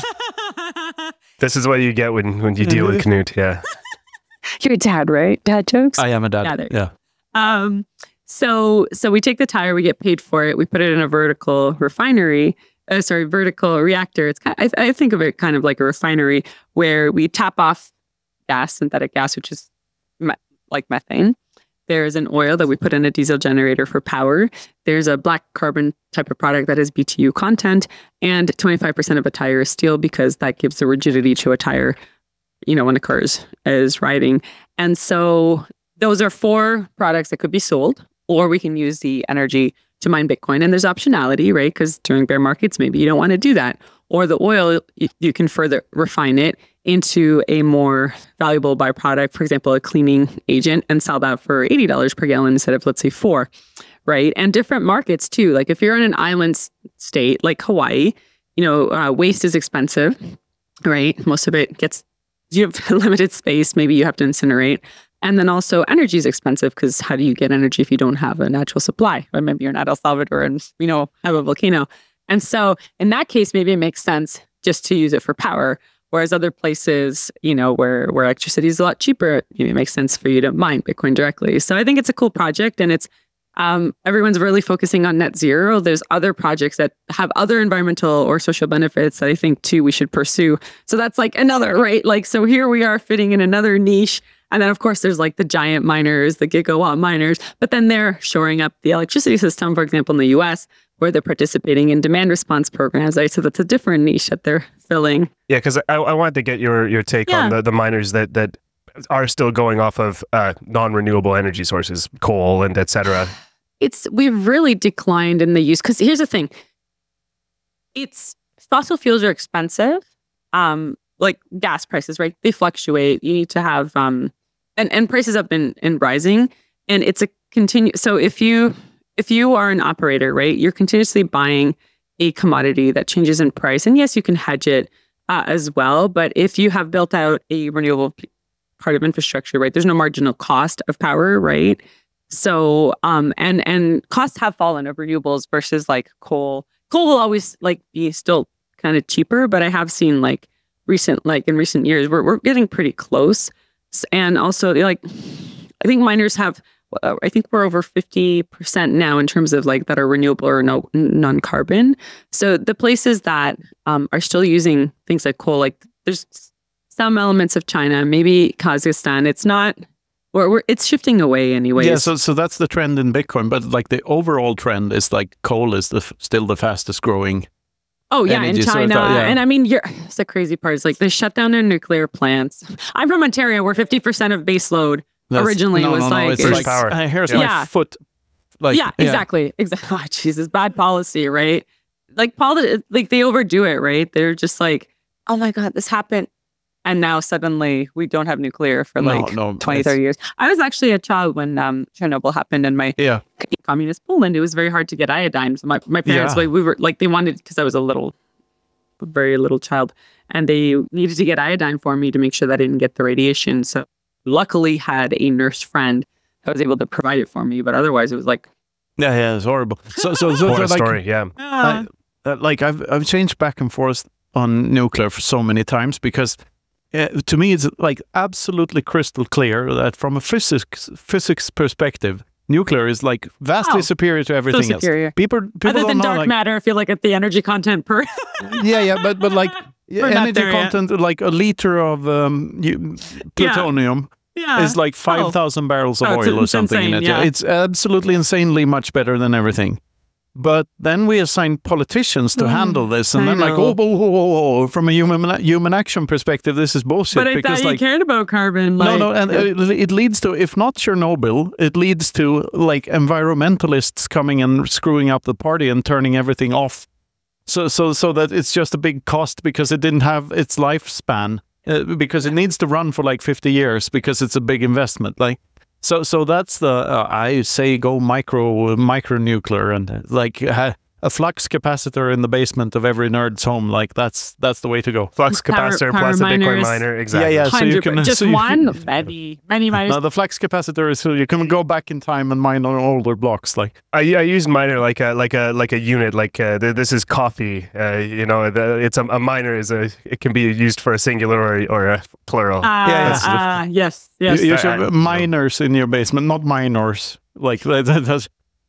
Speaker 1: This is what you get when, when you deal with Knut, yeah.
Speaker 2: You're a dad, right? Dad jokes?
Speaker 3: I am a dad, yeah. yeah.
Speaker 2: Um, so so we take the tire, we get paid for it, we put it in a vertical refinery, uh, sorry, vertical reactor. It's kind of, I, I think of it kind of like a refinery where we tap off gas, synthetic gas, which is me- like methane. There's an oil that we put in a diesel generator for power. There's a black carbon type of product that has B T U content, and twenty-five percent of a tire is steel because that gives the rigidity to a tire, you know, when a car is, is riding. And so those are four products that could be sold, or we can use the energy to mine Bitcoin. And there's optionality, right? Because during bear markets, maybe you don't want to do that. Or the oil, you, you can further refine it into a more valuable byproduct, for example, a cleaning agent, and sell that for eighty dollars per gallon instead of, let's say, four, right? And different markets too. Like if you're in an island state like Hawaii, you know, uh, waste is expensive, right? Most of it gets, you have limited space. Maybe you have to incinerate. And then also energy is expensive because how do you get energy if you don't have a natural supply? Or maybe you're not El Salvador and, you know, have a volcano. And so in that case, maybe it makes sense just to use it for power. Whereas other places, you know, where, where electricity is a lot cheaper, you know, it makes sense for you to mine Bitcoin directly. So I think it's a cool project, and it's um, everyone's really focusing on net zero. There's other projects that have other environmental or social benefits that I think too we should pursue. So that's like another, right? Like, so here we are fitting in another niche. And then, of course, there's like the giant miners, the gigawatt miners, but then they're shoring up the electricity system, for example, in the U S, where they're participating in demand response programs, right? So that's a different niche that they're filling.
Speaker 1: Yeah, because I, I wanted to get your your take yeah. on the, the miners that that are still going off of uh, non-renewable energy sources, coal and et cetera.
Speaker 2: It's, we've really declined in the use, because here's the thing. It's, fossil fuels are expensive. Um, like gas prices, right? They fluctuate. You need to have, um, and, and prices have been in rising, and it's a continue. So if you, if you are an operator, right, you're continuously buying a commodity that changes in price. And yes, you can hedge it uh, as well. But if you have built out a renewable p- part of infrastructure, right, there's no marginal cost of power, right? So, um, and, and costs have fallen of renewables versus like coal. Coal will always like be still kind of cheaper, but I have seen like recent, like in recent years, we're, we're getting pretty close. And also like, I think miners have, uh, I think we're over fifty percent now in terms of like that are renewable or no non-carbon. So the places that um, are still using things like coal, like there's some elements of China, maybe Kazakhstan. It's not, or we're, it's shifting away anyways.
Speaker 3: Yeah, so so that's the trend in Bitcoin, but like the overall trend is like coal is the still the fastest growing.
Speaker 2: Oh yeah, in China, thought, yeah. And I mean, you're, it's the crazy part is like they shut down their nuclear plants. I'm from Ontario, where fifty percent of base load That's, originally
Speaker 3: no,
Speaker 2: was
Speaker 3: no, no,
Speaker 2: like,
Speaker 3: it's like power. Uh, here's yeah. my yeah. foot. Like
Speaker 2: yeah, exactly, yeah. exactly. Oh, Jesus, bad policy, right? Like poli- like they overdo it, right? They're just like, oh my God, this happened. And now suddenly we don't have nuclear for like no, no, twenty, thirty years. I was actually a child when um, Chernobyl happened in my
Speaker 3: yeah.
Speaker 2: communist Poland. It was very hard to get iodine. So my, my parents, yeah. like, we were like, they wanted, because I was a little, very little child, and they needed to get iodine for me to make sure that I didn't get the radiation. So luckily had a nurse friend that was able to provide it for me. But otherwise it was like.
Speaker 3: Yeah, yeah, it's horrible. So, so, so,
Speaker 1: Poor
Speaker 3: so like,
Speaker 1: story, yeah.
Speaker 3: I, uh, like I've, I've changed back and forth on nuclear for so many times because Uh, to me, it's like absolutely crystal clear that from a physics physics perspective, nuclear is like vastly oh, superior to everything
Speaker 2: so superior.
Speaker 3: else. People, people
Speaker 2: other
Speaker 3: don't
Speaker 2: than
Speaker 3: know,
Speaker 2: dark
Speaker 3: like,
Speaker 2: matter, I feel like at the energy content per.
Speaker 3: yeah, yeah, but but like energy there, content, yeah. like a liter of um, you, plutonium
Speaker 2: yeah. Yeah.
Speaker 3: is like five thousand oh. barrels of
Speaker 2: oh,
Speaker 3: oil or something
Speaker 2: insane,
Speaker 3: in it.
Speaker 2: Yeah.
Speaker 3: It's absolutely insanely much better than everything. But then we assign politicians to mm, handle this, and I then know. like, oh, oh, oh, oh, oh, from a human human action perspective, this is bullshit.
Speaker 2: But I
Speaker 3: because,
Speaker 2: thought you
Speaker 3: like,
Speaker 2: cared about carbon. Like,
Speaker 3: no, no, and it, it leads to, if not Chernobyl, it leads to like environmentalists coming and screwing up the party and turning everything off. So, so, so that it's just a big cost because it didn't have its lifespan uh, because it needs to run for like fifty years because it's a big investment. Like. So so that's the uh, I say go micro micro nuclear and uh, like uh, a flux capacitor in the basement of every nerd's home. Like that's that's the way to go.
Speaker 1: Flux
Speaker 2: Power-
Speaker 1: capacitor
Speaker 2: power
Speaker 1: plus a Bitcoin
Speaker 2: miners.
Speaker 1: miner. Exactly.
Speaker 3: Yeah, yeah. So you
Speaker 2: Hundred
Speaker 3: can
Speaker 2: per- just
Speaker 3: so you-
Speaker 2: one, many, many miners.
Speaker 3: No, the flux capacitor is so you can go back in time and mine on older blocks. Like
Speaker 1: I, I use miner like a like a like a unit. Like uh, th- this is coffee. Uh, you know, the, it's a, a miner is a it can be used for a singular or, or a plural.
Speaker 2: Uh,
Speaker 3: Yeah,
Speaker 2: uh, yes, yes.
Speaker 3: you, you
Speaker 1: I-
Speaker 3: should
Speaker 1: I-
Speaker 3: miners in your basement, not minors. Like that, that- that's.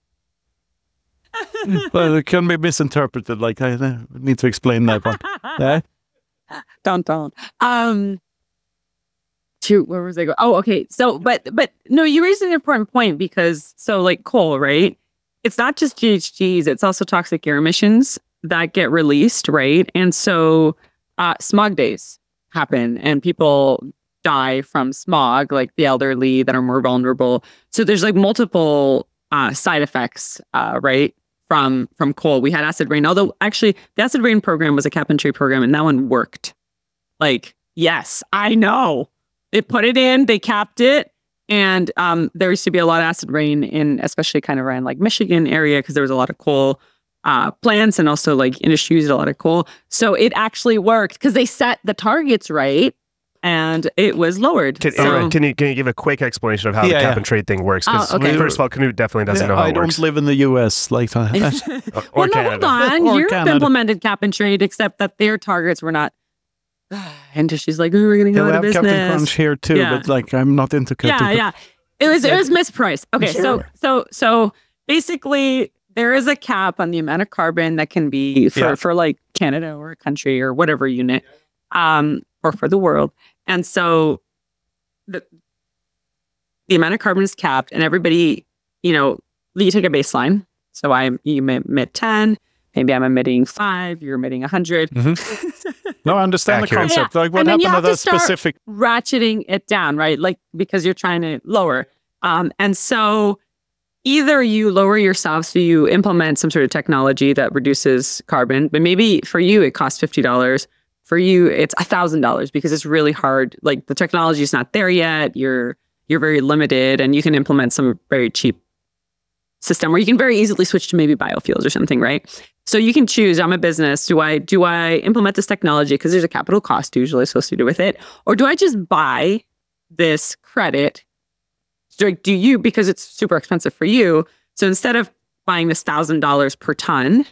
Speaker 3: Well, it can be misinterpreted. Like I uh, need to explain that one. Yeah?
Speaker 2: don't don't. Um, shoot, where was I going? Oh, okay. So, but but no, you raised an important point because so like coal, right? It's not just G H Gs; it's also toxic air emissions that get released, right? And so, uh, smog days happen, and people die from smog, like the elderly that are more vulnerable. So there's like multiple uh, side effects, uh, right? From from coal, we had acid rain. Although actually, the acid rain program was a cap and trade program, and that one worked. Like, yes, I know. They put it in, they capped it, and um, there used to be a lot of acid rain in, especially kind of around like Michigan area, because there was a lot of coal uh, plants, and also like industry used a lot of coal. So it actually worked because they set the targets right, and it was lowered.
Speaker 1: Can,
Speaker 2: so,
Speaker 1: can you can you give a quick explanation of how
Speaker 3: Yeah,
Speaker 1: the cap
Speaker 3: yeah.
Speaker 1: and trade thing works? Because
Speaker 2: Oh, okay.
Speaker 1: first of all, Knut definitely doesn't know how
Speaker 3: I
Speaker 1: it
Speaker 3: don't
Speaker 1: works.
Speaker 3: live in the U S. Like uh,
Speaker 1: Or
Speaker 2: well, no, hold
Speaker 1: Canada.
Speaker 2: on.
Speaker 3: Or
Speaker 2: Europe
Speaker 3: Canada.
Speaker 2: implemented cap and trade, except that their targets were not. And she's like, "Oh, we're going to
Speaker 3: yeah,
Speaker 2: go
Speaker 3: we
Speaker 2: out of
Speaker 3: have
Speaker 2: business."
Speaker 3: Captain Crunch here too,
Speaker 2: Yeah.
Speaker 3: but like I'm not into Captain
Speaker 2: Yeah,
Speaker 3: Crunch.
Speaker 2: yeah. It was it was mispriced. Okay, so
Speaker 3: Sure.
Speaker 2: so so basically there is a cap on the amount of carbon that can be for,
Speaker 3: Yeah.
Speaker 2: for like Canada or a country or whatever unit, um, or for the world. And so the the amount of carbon is capped, and everybody, you know, you take a baseline. So I you may emit ten, maybe I'm emitting five, you're emitting a hundred.
Speaker 3: No, I understand
Speaker 1: Accurate.
Speaker 3: the concept. Like what
Speaker 2: And then you
Speaker 3: happened to
Speaker 2: have to
Speaker 3: that
Speaker 2: start-
Speaker 3: specific?
Speaker 2: ratcheting it down, right? Like because you're trying to lower. Um, and so either you lower yourself, so you implement some sort of technology that reduces carbon, but maybe for you it costs fifty dollars. For you, it's a thousand dollars because it's really hard. Like the technology is not there yet. You're you're very limited, and you can implement some very cheap system where you can very easily switch to maybe biofuels or something, right? So you can choose, I'm a business, do I do I implement this technology because there's a capital cost usually associated with it, or do I just buy this credit? So do you, because it's super expensive for you, so instead of buying this one thousand dollars per ton,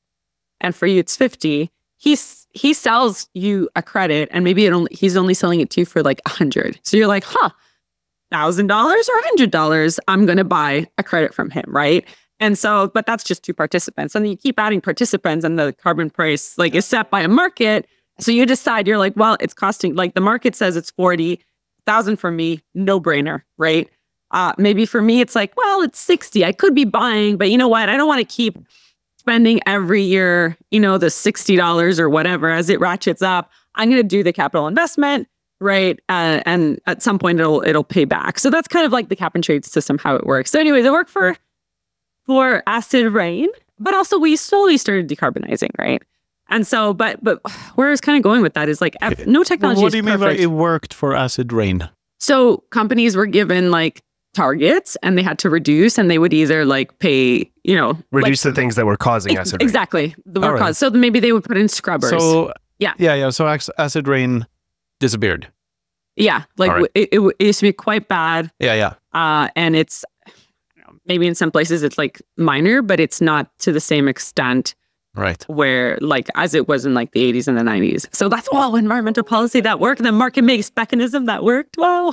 Speaker 2: and for you it's fifty, he's he sells you a credit, and maybe it only he's only selling it to you for like a hundred. So you're like, huh, thousand dollars or a hundred dollars, I'm gonna buy a credit from him, right? And so, but that's just two participants. And then you keep adding participants, and the carbon price like is set by a market. So you decide, you're like, well, it's costing, like the market says it's forty thousand for me, no brainer, right? Uh, maybe for me, it's like, well, it's sixty. I could be buying, but you know what? I don't want to keep spending every year, you know, the sixty dollars or whatever as it ratchets up. I'm going to do the capital investment, right? Uh, and at some point it'll it'll pay back. So that's kind of like the cap and trade system, how it works. So anyways, it worked for for acid rain, but also we slowly started decarbonizing, right? And so, but but where I was kind of going with that is like ev- no technology
Speaker 3: What
Speaker 2: is
Speaker 3: do you mean by
Speaker 2: perfect.
Speaker 3: it worked for acid rain?
Speaker 2: So companies were given like targets, and they had to reduce, and they would either like pay, you know,
Speaker 1: Reduce
Speaker 2: like,
Speaker 1: the things that were causing
Speaker 2: ex-
Speaker 1: acid rain.
Speaker 2: exactly the
Speaker 3: All
Speaker 2: work
Speaker 3: right.
Speaker 2: cause. So maybe they would put in scrubbers.
Speaker 3: So
Speaker 2: Yeah.
Speaker 3: yeah, yeah. So ac- acid rain disappeared.
Speaker 2: yeah, like
Speaker 1: All right.
Speaker 2: it, it, it used to be quite bad,
Speaker 3: Yeah, yeah.
Speaker 2: uh, and it's I don't know, maybe in some places it's like minor, but it's not to the same extent
Speaker 3: Right.
Speaker 2: where like as it was in like the eighties and the nineties. So that's wow, environmental policy that worked, the market makes mechanism that worked. Wow.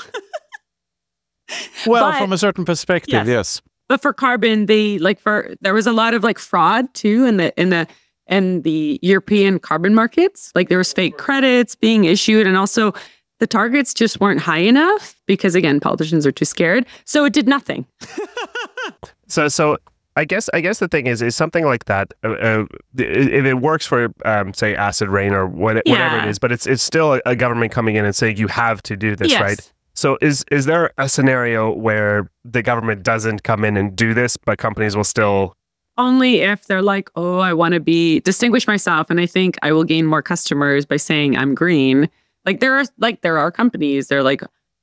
Speaker 3: Well,
Speaker 2: But-
Speaker 3: from a certain perspective,
Speaker 2: Yes.
Speaker 3: yes.
Speaker 2: But for carbon, they like for there was a lot of like fraud too in the in the in the European carbon markets. Like there was fake credits being issued, and also the targets just weren't high enough because again, politicians are too scared. So it did nothing.
Speaker 1: So, so I guess I guess the thing is, is something like that. Uh, uh, if it works for, um, say, acid rain or what, whatever it
Speaker 2: Yeah.
Speaker 1: is, but it's it's still a, a government coming in and saying you have to do this,
Speaker 2: Yes.
Speaker 1: right? So, is is there a scenario where the government doesn't come in and do this, but companies will still?
Speaker 2: Only if they're like, oh, I want to be distinguish myself, and I think I will gain more customers by saying I'm green. Like there are like there are companies, they're like,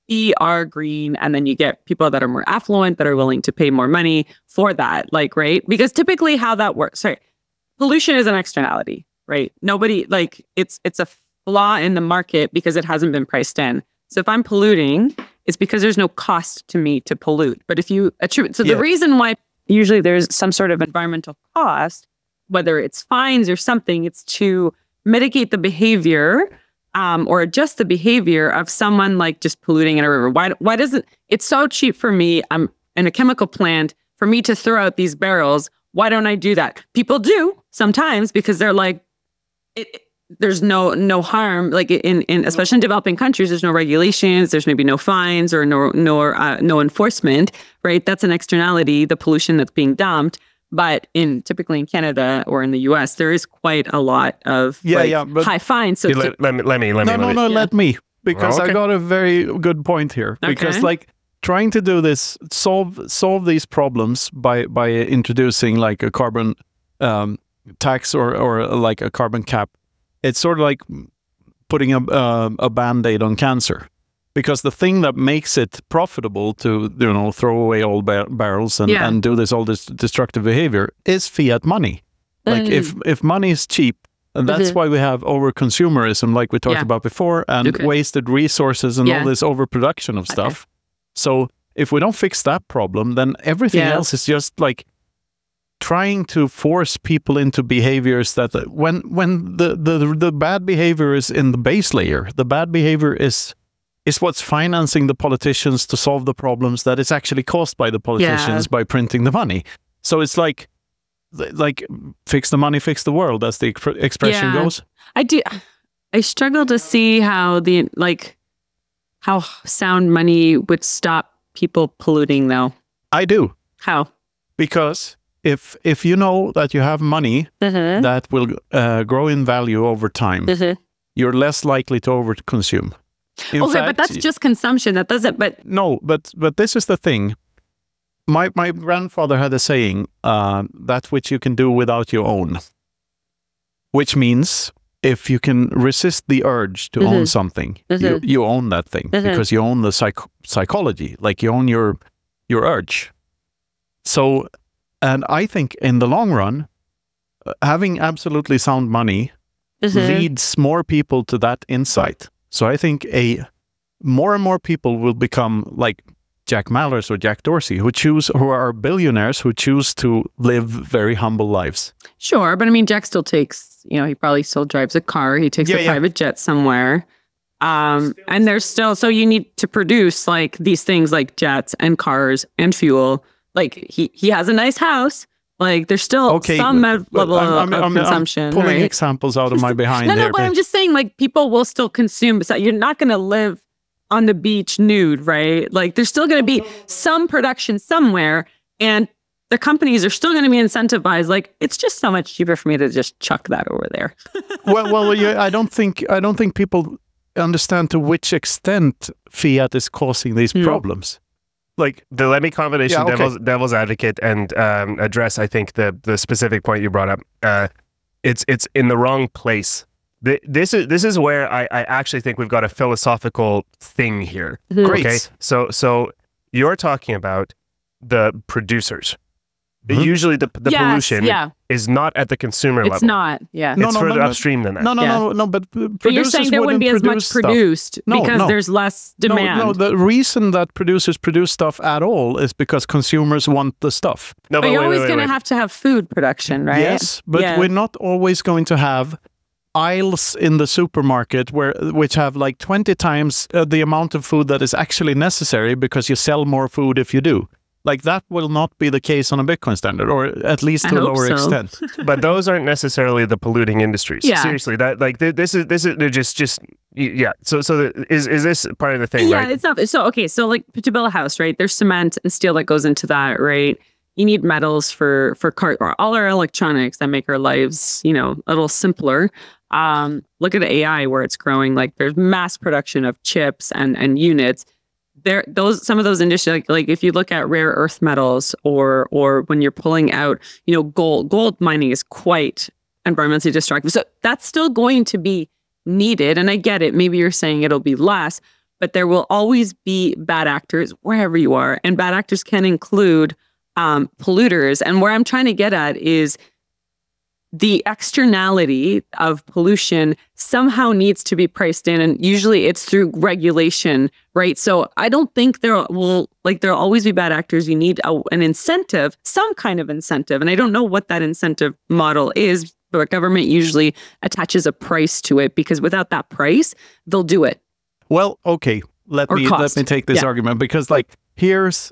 Speaker 2: be are green, and then you get people that are more affluent that are willing to pay more money for that, like, right? Because typically how that works, sorry, pollution is an externality, right? Nobody, like, it's it's a flaw in the market because it hasn't been priced in. So if I'm polluting, it's because there's no cost to me to pollute. But if you attribute, so
Speaker 1: Yeah.
Speaker 2: the reason why usually there's some sort of environmental cost, whether it's fines or something, it's to mitigate the behavior um, or adjust the behavior of someone like just polluting in a river. Why, why doesn't, it's so cheap for me, I'm in a chemical plant, for me to throw out these barrels. Why don't I do that? People do sometimes because they're like, it, it- there's no no harm, like in, in especially in developing countries, there's no regulations, there's maybe no fines or no no uh, no enforcement, right? That's an externality, the pollution that's being dumped. But in typically in Canada or in the U S, there is quite a lot of
Speaker 3: Yeah,
Speaker 2: like,
Speaker 3: yeah, but-
Speaker 2: high fines. So
Speaker 1: You
Speaker 2: to-
Speaker 1: let, let me, let me, let me.
Speaker 3: No,
Speaker 1: let
Speaker 3: no,
Speaker 1: me.
Speaker 3: no,
Speaker 2: Yeah.
Speaker 3: let me, because
Speaker 1: Okay.
Speaker 3: I got a very good point here. Because
Speaker 2: Okay.
Speaker 3: like trying to do this, solve solve these problems by by introducing like a carbon um, tax or or like a carbon cap, it's sort of like putting a uh, a band-aid on cancer. Because the thing that makes it profitable to, you know, throw away old bar- barrels and,
Speaker 2: Yeah.
Speaker 3: and do this all this destructive behavior is fiat money. Like
Speaker 2: Mm.
Speaker 3: if if money is cheap, and that's
Speaker 2: Mhm.
Speaker 3: why we have over consumerism, like we talked
Speaker 2: Yeah.
Speaker 3: about before, and
Speaker 2: Okay.
Speaker 3: wasted resources and
Speaker 2: Yeah.
Speaker 3: all this overproduction of stuff. So if we don't fix that problem, then everything
Speaker 2: Yeah.
Speaker 3: else is just like trying to force people into behaviors that when when the, the the bad behavior is in the base layer, the bad behavior is is what's financing the politicians to solve the problems that is actually caused by the politicians by printing the money. So it's like like fix the money, fix the world, as the exp- expression
Speaker 2: Yeah.
Speaker 3: goes.
Speaker 2: I do. I struggle to see how the like how sound money would stop people polluting, though.
Speaker 3: I do,
Speaker 2: How?
Speaker 3: because if if you know that you have money
Speaker 2: Uh-huh.
Speaker 3: that will uh, grow in value over time,
Speaker 2: Uh-huh.
Speaker 3: you're less likely to overconsume. In
Speaker 2: Okay,
Speaker 3: fact,
Speaker 2: but that's just consumption. That doesn't. But
Speaker 3: no, but but this is the thing. My my grandfather had a saying, uh, that which you can do without you own, which means if you can resist the urge to own
Speaker 2: Mhm.
Speaker 3: something, you,
Speaker 2: Mhm.
Speaker 3: you own that thing
Speaker 2: Mhm.
Speaker 3: because you own the psych- psychology, like you own your your urge. So, and I think in the long run, uh, having absolutely sound money leads more people to that insight. So I think a more and more people will become like Jack Mallers or Jack Dorsey, who choose who are billionaires who choose to live very humble lives.
Speaker 2: Sure, but I mean, Jack still takes. You know, he probably still drives a car. He takes
Speaker 3: Yeah,
Speaker 2: a
Speaker 3: yeah.
Speaker 2: private jet somewhere. Um, and there's still so you need to produce like these things like jets and cars and fuel. Like he he has a nice house. Like there's still
Speaker 3: Okay,
Speaker 2: some
Speaker 3: but- but
Speaker 2: level
Speaker 3: I'm- I'm-
Speaker 2: of
Speaker 3: I'm- I'm
Speaker 2: consumption.
Speaker 3: Pulling
Speaker 2: right?
Speaker 3: examples out of my behind
Speaker 2: No, no,
Speaker 3: here.
Speaker 2: but I'm just saying, like, people will still consume. So you're not going to live on the beach nude, right? Like, there's still going to be some production somewhere, and the companies are still going to be incentivized. Like, it's just so much cheaper for me to just chuck that over there.
Speaker 3: well, well, yeah, I don't think I don't think people understand to which extent fiat is causing these
Speaker 2: Hmm.
Speaker 3: problems. Like,
Speaker 1: The let me combination
Speaker 3: Yeah, okay.
Speaker 1: devil's devil's advocate and um, address I think the the specific point you brought up. Uh, it's it's in the wrong place. Th- This is this is where I, I actually think we've got a philosophical thing here.
Speaker 3: Great.
Speaker 1: Okay, so so you're talking about the producers.
Speaker 3: Mhm.
Speaker 1: Usually the the
Speaker 2: Yes,
Speaker 1: pollution
Speaker 2: yeah,
Speaker 1: is not at the consumer
Speaker 2: it's
Speaker 1: level.
Speaker 2: not. Yeah.
Speaker 3: No,
Speaker 1: It's
Speaker 3: no,
Speaker 1: further
Speaker 3: no, no.
Speaker 1: upstream than that.
Speaker 3: no, no,
Speaker 2: Yeah.
Speaker 3: no, no. But uh,
Speaker 2: But you're
Speaker 3: producers
Speaker 2: saying there wouldn't be as much
Speaker 3: produce stuff.
Speaker 2: produced
Speaker 3: No,
Speaker 2: because
Speaker 3: no.
Speaker 2: there's less demand.
Speaker 3: No, no, the reason that producers produce stuff at all is because consumers want the stuff.
Speaker 1: No,
Speaker 2: but you're
Speaker 1: wait,
Speaker 2: always
Speaker 1: wait,
Speaker 2: going
Speaker 1: wait,
Speaker 2: to have to have food production, right?
Speaker 3: Yes, but
Speaker 2: Yeah.
Speaker 3: we're not always going to have aisles in the supermarket where which have like twenty times uh, the amount of food that is actually necessary because you sell more food if you do. Like that will not be the case on a Bitcoin standard, or at least
Speaker 2: I
Speaker 3: to a
Speaker 2: hope
Speaker 3: lower
Speaker 2: so.
Speaker 3: extent.
Speaker 1: but those aren't necessarily the polluting industries.
Speaker 2: Yeah.
Speaker 1: Seriously, that like th- this is this is they're just just y- yeah. So so the, is is this part of the thing?
Speaker 2: Yeah,
Speaker 1: right?
Speaker 2: it's not. So, okay, so like to build a house, right? There's cement and steel that goes into that, right? You need metals for for car or all our electronics that make our lives, you know, a little simpler. Um, look at A I where it's growing. Like there's mass production of chips and and units. There, those some of those industries, like, like if you look at rare earth metals, or or when you're pulling out, you know, gold. Gold mining is quite environmentally destructive. So that's still going to be needed. And I get it. Maybe you're saying it'll be less, but there will always be bad actors wherever you are. And bad actors can include um, polluters. And where I'm trying to get at is the externality of pollution somehow needs to be priced in. And usually it's through regulation, right? So I don't think there will, like, there'll always be bad actors. You need a, an incentive, some kind of incentive. And I don't know what that incentive model is, but government usually attaches a price to it, because without that price, they'll do it.
Speaker 3: Well, okay, let
Speaker 2: Or
Speaker 3: me
Speaker 2: cost.
Speaker 3: let me take this
Speaker 2: Yeah.
Speaker 3: argument, because, like, here's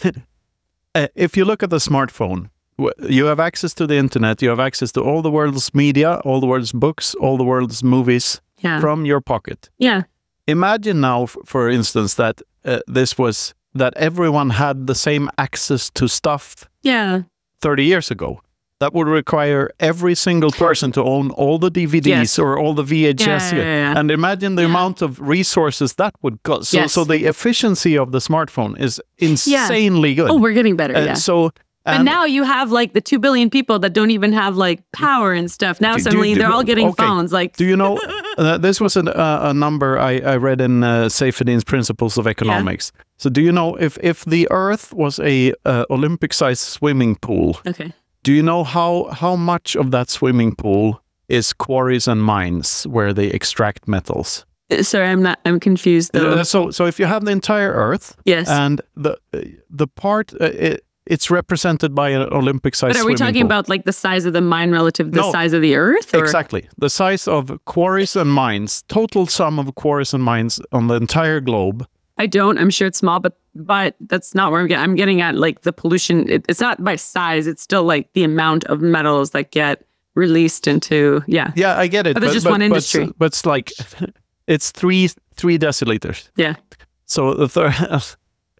Speaker 3: uh, if you look at the smartphone, w- you have access to the internet, you have access to all the world's media, all the world's books, all the world's movies
Speaker 2: Yeah.
Speaker 3: from your pocket.
Speaker 2: Yeah.
Speaker 3: Imagine now, f- for instance, that uh, this was that everyone had the same access to stuff
Speaker 2: Yeah.
Speaker 3: thirty years ago. That would require every single person to own all the D V Ds
Speaker 2: Yes.
Speaker 3: or all the V H S.
Speaker 2: Yeah, yeah, yeah, yeah.
Speaker 3: And imagine the
Speaker 2: Yeah.
Speaker 3: amount of resources that would cost. So,
Speaker 2: Yes.
Speaker 3: so the efficiency of the smartphone is insanely good.
Speaker 2: Oh, we're getting better.
Speaker 3: Uh,
Speaker 2: yeah.
Speaker 3: So,
Speaker 2: But
Speaker 3: and-
Speaker 2: now you have like the two billion people that don't even have like power and stuff. Now
Speaker 3: Do- do-
Speaker 2: suddenly
Speaker 3: do-
Speaker 2: they're all getting
Speaker 3: okay.
Speaker 2: phones. Like,
Speaker 3: do you know, uh, this was an, uh, a number I, I read in uh, Seyfedin's Principles of Economics. So do you know, if, if the Earth was a uh, Olympic-sized swimming pool,
Speaker 2: okay.
Speaker 3: do you know how, how much of that swimming pool is quarries and mines where they extract metals?
Speaker 2: Sorry, I'm not, I'm confused though.
Speaker 3: Uh, so, so if you have the entire Earth,
Speaker 2: Yes.
Speaker 3: and the the part uh, it, it's represented by an Olympic-sized
Speaker 2: But are
Speaker 3: swimming
Speaker 2: we talking
Speaker 3: pool.
Speaker 2: about like the size of the mine relative to the
Speaker 3: No.
Speaker 2: size of the earth? Or?
Speaker 3: Exactly, the size of quarries and mines, total sum of quarries and mines on the entire globe.
Speaker 2: I don't. I'm sure it's small, but but that's not where I'm getting. I'm getting at like the pollution. It, it's not by size. It's still like the amount of metals that get released into. Yeah.
Speaker 3: Yeah, I get it.
Speaker 2: But there's just one
Speaker 3: but,
Speaker 2: industry.
Speaker 3: But it's like it's three three deciliters.
Speaker 2: Yeah.
Speaker 3: So the third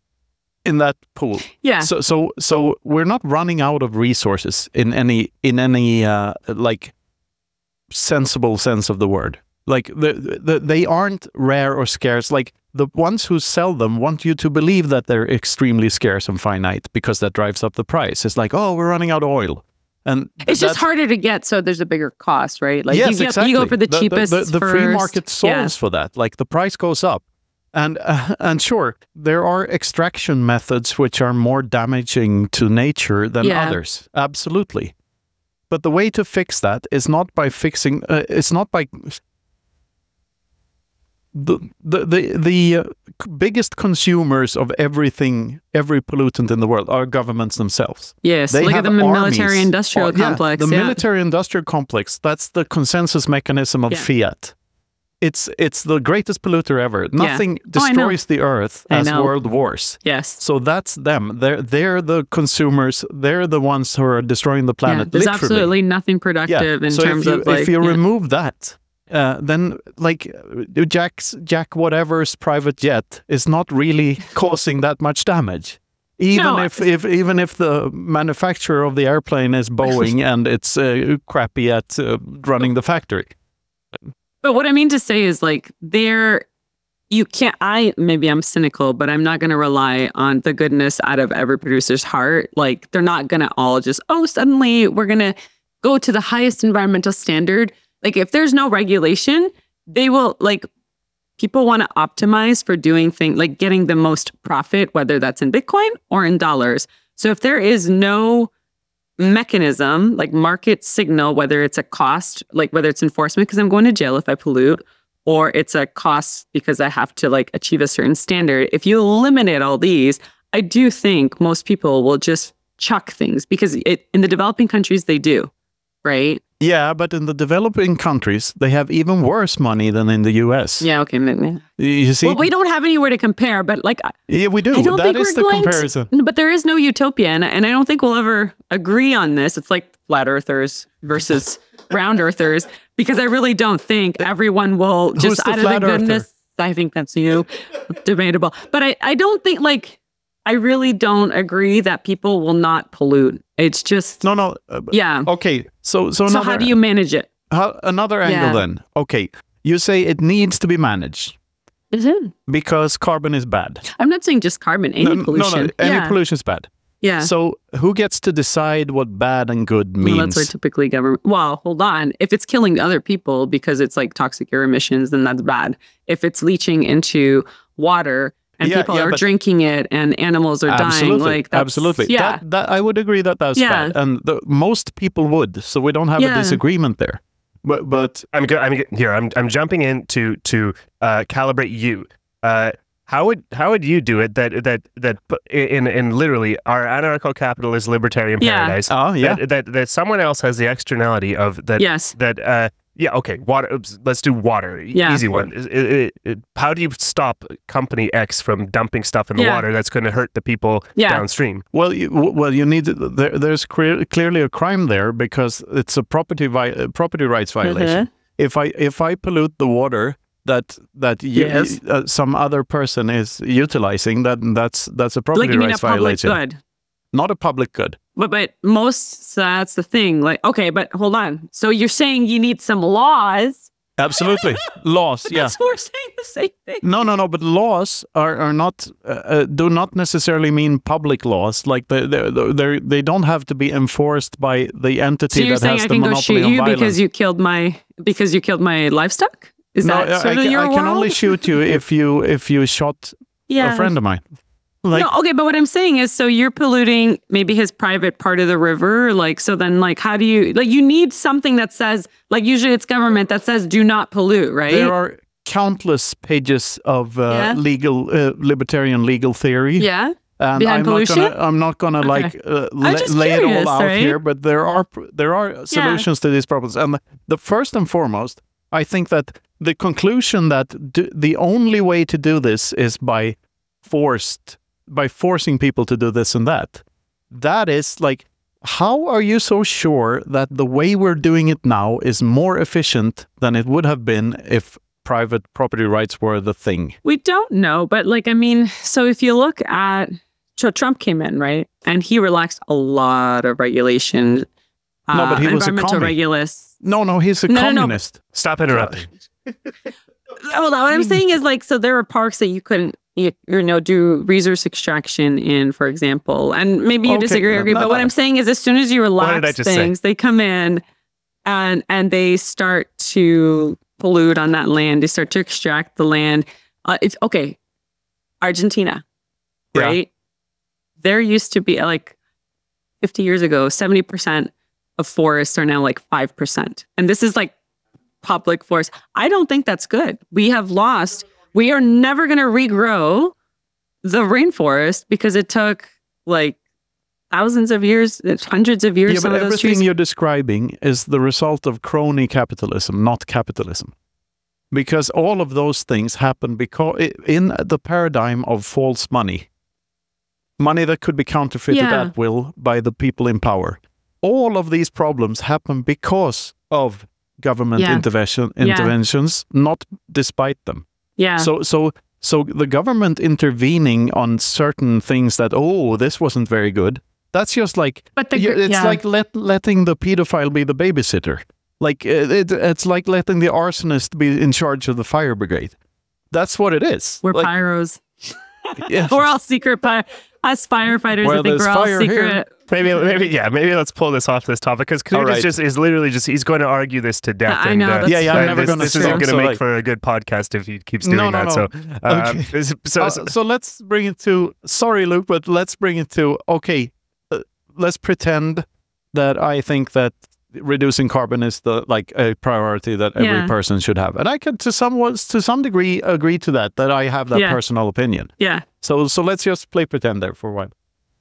Speaker 3: in that pool.
Speaker 2: Yeah.
Speaker 3: So so so we're not running out of resources in any in any uh, like sensible sense of the word. Like the, the they aren't rare or scarce. Like the ones who sell them want you to believe that they're extremely scarce and finite because that drives up the price. It's like, oh, we're running out of oil, and
Speaker 2: It's just
Speaker 3: that's-
Speaker 2: harder to get, so there's a bigger cost, right? Like
Speaker 3: yes,
Speaker 2: you, get,
Speaker 3: exactly.
Speaker 2: you go for the cheapest
Speaker 3: The, the, the free
Speaker 2: first.
Speaker 3: market solves
Speaker 2: Yeah.
Speaker 3: for that. Like the price goes up, and uh, and sure, there are extraction methods which are more damaging to nature than
Speaker 2: Yeah.
Speaker 3: others. Absolutely, but the way to fix that is not by fixing. Uh, it's not by the the the, the uh, c- biggest consumers of everything, every pollutant in the world are governments themselves.
Speaker 2: Yes.
Speaker 3: They
Speaker 2: Look
Speaker 3: have
Speaker 2: at the
Speaker 3: armies.
Speaker 2: military-industrial
Speaker 3: Oh, yeah,
Speaker 2: complex.
Speaker 3: The
Speaker 2: yeah.
Speaker 3: military-industrial complex. That's the consensus mechanism of
Speaker 2: Yeah.
Speaker 3: Fiat. It's it's the greatest polluter ever. Nothing
Speaker 2: Oh, I know.
Speaker 3: destroys the earth
Speaker 2: I
Speaker 3: as
Speaker 2: know.
Speaker 3: world wars.
Speaker 2: Yes.
Speaker 3: So that's them. They're they're the consumers. They're the ones who are destroying the
Speaker 2: Yeah.
Speaker 3: planet.
Speaker 2: There's
Speaker 3: literally.
Speaker 2: absolutely nothing productive in
Speaker 3: so
Speaker 2: terms
Speaker 3: if you,
Speaker 2: of like.
Speaker 3: if you
Speaker 2: yeah.
Speaker 3: remove that, uh, then like uh, Jack's Jack whatever's private jet is not really causing that much damage. Even
Speaker 2: No,
Speaker 3: if, if even if the manufacturer of the airplane is Boeing and it's uh, crappy at uh, running the factory.
Speaker 2: But what I mean to say is like there you can't I maybe I'm cynical, but I'm not gonna rely on the goodness out of every producer's heart. Like they're not gonna all just, oh, suddenly we're gonna go to the highest environmental standard. Like if there's no regulation, they will like people want to optimize for doing things like getting the most profit, whether that's in Bitcoin or in dollars. So if there is no mechanism, like market signal, whether it's a cost, like whether it's enforcement because I'm going to jail if I pollute, or it's a cost because I have to like achieve a certain standard. If you eliminate all these, I do think most people will just chuck things because it, in the developing countries, they do, right?
Speaker 3: Yeah, but in the developing countries, they have even worse money than in the U S.
Speaker 2: Yeah, okay. maybe.
Speaker 3: You see?
Speaker 2: Well, we don't have anywhere to compare, but like, I-
Speaker 3: yeah, we do.
Speaker 2: I don't
Speaker 3: That
Speaker 2: think
Speaker 3: is
Speaker 2: we're
Speaker 3: the
Speaker 2: going
Speaker 3: comparison.
Speaker 2: to, but there is no utopia, and, and I don't think we'll ever agree on this. It's like flat earthers versus round earthers, because I really don't think everyone will just
Speaker 3: Who's the
Speaker 2: out of the
Speaker 3: flat earther?
Speaker 2: goodness. I think that's you. Debatable, but I, I don't think like I really don't agree that people will not pollute. It's just
Speaker 3: No, no. uh,
Speaker 2: yeah.
Speaker 3: Okay, so so,
Speaker 2: So
Speaker 3: another,
Speaker 2: how do you manage it?
Speaker 3: how, another angle
Speaker 2: Yeah.
Speaker 3: then? Okay, you say it needs to be managed
Speaker 2: Is it?
Speaker 3: because carbon is bad.
Speaker 2: I'm not saying just carbon. Any
Speaker 3: no, no,
Speaker 2: pollution.
Speaker 3: no, any
Speaker 2: yeah.
Speaker 3: pollution is bad.
Speaker 2: yeah.
Speaker 3: So who gets to decide what bad and good
Speaker 2: Well,
Speaker 3: means?
Speaker 2: that's where typically government. Well, hold on. If it's killing other people because it's like toxic air emissions, then that's bad. If it's leaching into water and
Speaker 3: Yeah,
Speaker 2: people
Speaker 3: yeah,
Speaker 2: are
Speaker 3: but-
Speaker 2: drinking it and animals are dying.
Speaker 3: Absolutely,
Speaker 2: Like that's,
Speaker 3: absolutely.
Speaker 2: Yeah.
Speaker 3: That, that I would agree that that's
Speaker 2: Yeah.
Speaker 3: bad, and the, most people would. So we don't have
Speaker 2: Yeah.
Speaker 3: a disagreement there. But but
Speaker 1: I'm good. I'm good. Here. I'm I'm jumping in to to uh, calibrate you. Uh, how would how would you do it? That that that in in literally our anarcho-capitalist libertarian
Speaker 2: Yeah.
Speaker 1: paradise.
Speaker 3: Oh, yeah.
Speaker 1: That, that that someone else has the externality of that.
Speaker 2: Yes.
Speaker 1: That uh yeah okay water. Oops, let's do water. E-
Speaker 2: Yeah.
Speaker 1: Easy one. It- it- it- how do you stop company X from dumping stuff in the
Speaker 2: Yeah.
Speaker 1: water that's going to hurt the people
Speaker 2: Yeah.
Speaker 1: downstream?
Speaker 3: well, you, well, you need there, there's clear, clearly a crime there because it's a property vi- uh, property rights violation.
Speaker 2: Mhm.
Speaker 3: If I if I pollute the water that that you,
Speaker 2: Yes.
Speaker 3: uh, some other person is utilizing, that that's that's a property
Speaker 2: Like you mean a
Speaker 3: rights
Speaker 2: public
Speaker 3: violation,
Speaker 2: good.
Speaker 3: not a public good.
Speaker 2: But but most so that's the thing. Like, okay, but hold on. So you're saying you need some laws.
Speaker 3: Absolutely, laws.
Speaker 2: But
Speaker 3: Yeah.
Speaker 2: that's we're saying the same thing.
Speaker 3: No, no, no. But laws are are not uh, uh, do not necessarily mean public laws. Like they they they they don't have to be enforced by the entity
Speaker 2: So you're
Speaker 3: that
Speaker 2: saying
Speaker 3: has
Speaker 2: I
Speaker 3: the
Speaker 2: can go
Speaker 3: monopoly
Speaker 2: shoot
Speaker 3: on
Speaker 2: you
Speaker 3: violence.
Speaker 2: because you killed my because you killed my livestock? Is
Speaker 3: no,
Speaker 2: that
Speaker 3: I,
Speaker 2: sort
Speaker 3: I,
Speaker 2: of
Speaker 3: can,
Speaker 2: your
Speaker 3: I can
Speaker 2: world?
Speaker 3: only shoot you if you if you shot
Speaker 2: yeah.
Speaker 3: a friend of mine. Like
Speaker 2: no, okay, but what I'm saying is, so you're polluting maybe his private part of the river, like, so then, like, how do you, like, you need something that says, like, usually it's government that says, do not pollute, right?
Speaker 3: there are countless pages of uh,
Speaker 2: Yeah.
Speaker 3: legal uh, libertarian legal theory.
Speaker 2: yeah,
Speaker 3: And
Speaker 2: Behind
Speaker 3: I'm
Speaker 2: pollution?
Speaker 3: not gonna, I'm not gonna
Speaker 2: Okay.
Speaker 3: like uh, la-
Speaker 2: just
Speaker 3: lay it
Speaker 2: curious,
Speaker 3: all out
Speaker 2: right?
Speaker 3: here, but there are pr- there are solutions to these problems. And the, the first and foremost, I think that the conclusion that d- the only way to do this is by forced by forcing people to do this and that. That is like, how are you so sure that the way we're doing it now is more efficient than it would have been if private property rights were the thing?
Speaker 2: we don't know, but, like, I mean, so if you look at, so Trump came in, right, and he relaxed a lot of regulation.
Speaker 3: No, but he was a
Speaker 2: environmental
Speaker 3: commie.
Speaker 2: regulus.
Speaker 3: No, no, he's a
Speaker 2: No, no, no.
Speaker 3: communist.
Speaker 1: Stop interrupting.
Speaker 2: Hold on, what I'm saying is, like, so there were parks that you couldn't, you, you know, do resource extraction in, for example, and maybe you
Speaker 3: Okay,
Speaker 2: disagree,
Speaker 3: no,
Speaker 2: agree,
Speaker 3: no,
Speaker 2: but what
Speaker 3: no.
Speaker 2: I'm saying is, as soon as you
Speaker 1: did I
Speaker 2: relax
Speaker 1: just say?
Speaker 2: things, they come in and and they start to pollute on that land. They start to extract the land. Uh, it's okay. Argentina,
Speaker 3: Yeah.
Speaker 2: right? There used to be like fifty years ago, seventy percent of forests are now like five percent, and this is like public forest. I don't think that's good. We have lost. We are never going to regrow the rainforest because it took like thousands of years, hundreds of years.
Speaker 3: Yeah,
Speaker 2: some
Speaker 3: but
Speaker 2: of those
Speaker 3: everything
Speaker 2: trees.
Speaker 3: you're describing is the result of crony capitalism, not capitalism. Because all of those things happen because in the paradigm of false money, money that could be counterfeited
Speaker 2: Yeah.
Speaker 3: at will by the people in power. All of these problems happen because of government
Speaker 2: Yeah.
Speaker 3: intervention
Speaker 2: Yeah.
Speaker 3: interventions, not despite them.
Speaker 2: Yeah.
Speaker 3: So so so the government intervening on certain things that, oh, this wasn't very good. That's just like
Speaker 2: But the
Speaker 3: yeah,
Speaker 2: gr-
Speaker 3: it's
Speaker 2: yeah.
Speaker 3: like let, letting the pedophile be the babysitter. Like it, it, it's like letting the arsonist be in charge of the fire brigade. That's what it is.
Speaker 2: We're
Speaker 3: like,
Speaker 2: pyros.
Speaker 3: yeah.
Speaker 2: We're all secret. Pi- Us firefighters,
Speaker 3: Well,
Speaker 2: I think
Speaker 3: there's
Speaker 2: we're all
Speaker 3: fire here.
Speaker 2: secret.
Speaker 1: Maybe, maybe, yeah, maybe let's pull this off this topic because Knut
Speaker 3: All right.
Speaker 1: is just is literally just he's going to argue this to death.
Speaker 2: I
Speaker 1: and,
Speaker 2: know,
Speaker 1: uh,
Speaker 2: that's
Speaker 3: Yeah, yeah, I'm
Speaker 2: true.
Speaker 3: never
Speaker 1: this,
Speaker 3: gonna
Speaker 1: this isn't
Speaker 3: stop,
Speaker 1: going to
Speaker 3: so,
Speaker 1: make
Speaker 3: like-
Speaker 1: for a good podcast if he keeps doing
Speaker 3: No, no,
Speaker 1: that.
Speaker 3: no.
Speaker 1: So, uh,
Speaker 3: Okay.
Speaker 1: so,
Speaker 3: Uh,
Speaker 1: so,
Speaker 3: so let's bring it to. Sorry, Luke, but let's bring it to. Okay, uh, let's pretend that I think that reducing carbon is the like a priority that every
Speaker 2: Yeah.
Speaker 3: person should have, and I could to some to some degree agree to that. That I have that
Speaker 2: Yeah.
Speaker 3: personal opinion.
Speaker 2: Yeah.
Speaker 3: So so let's just play pretend there for a while.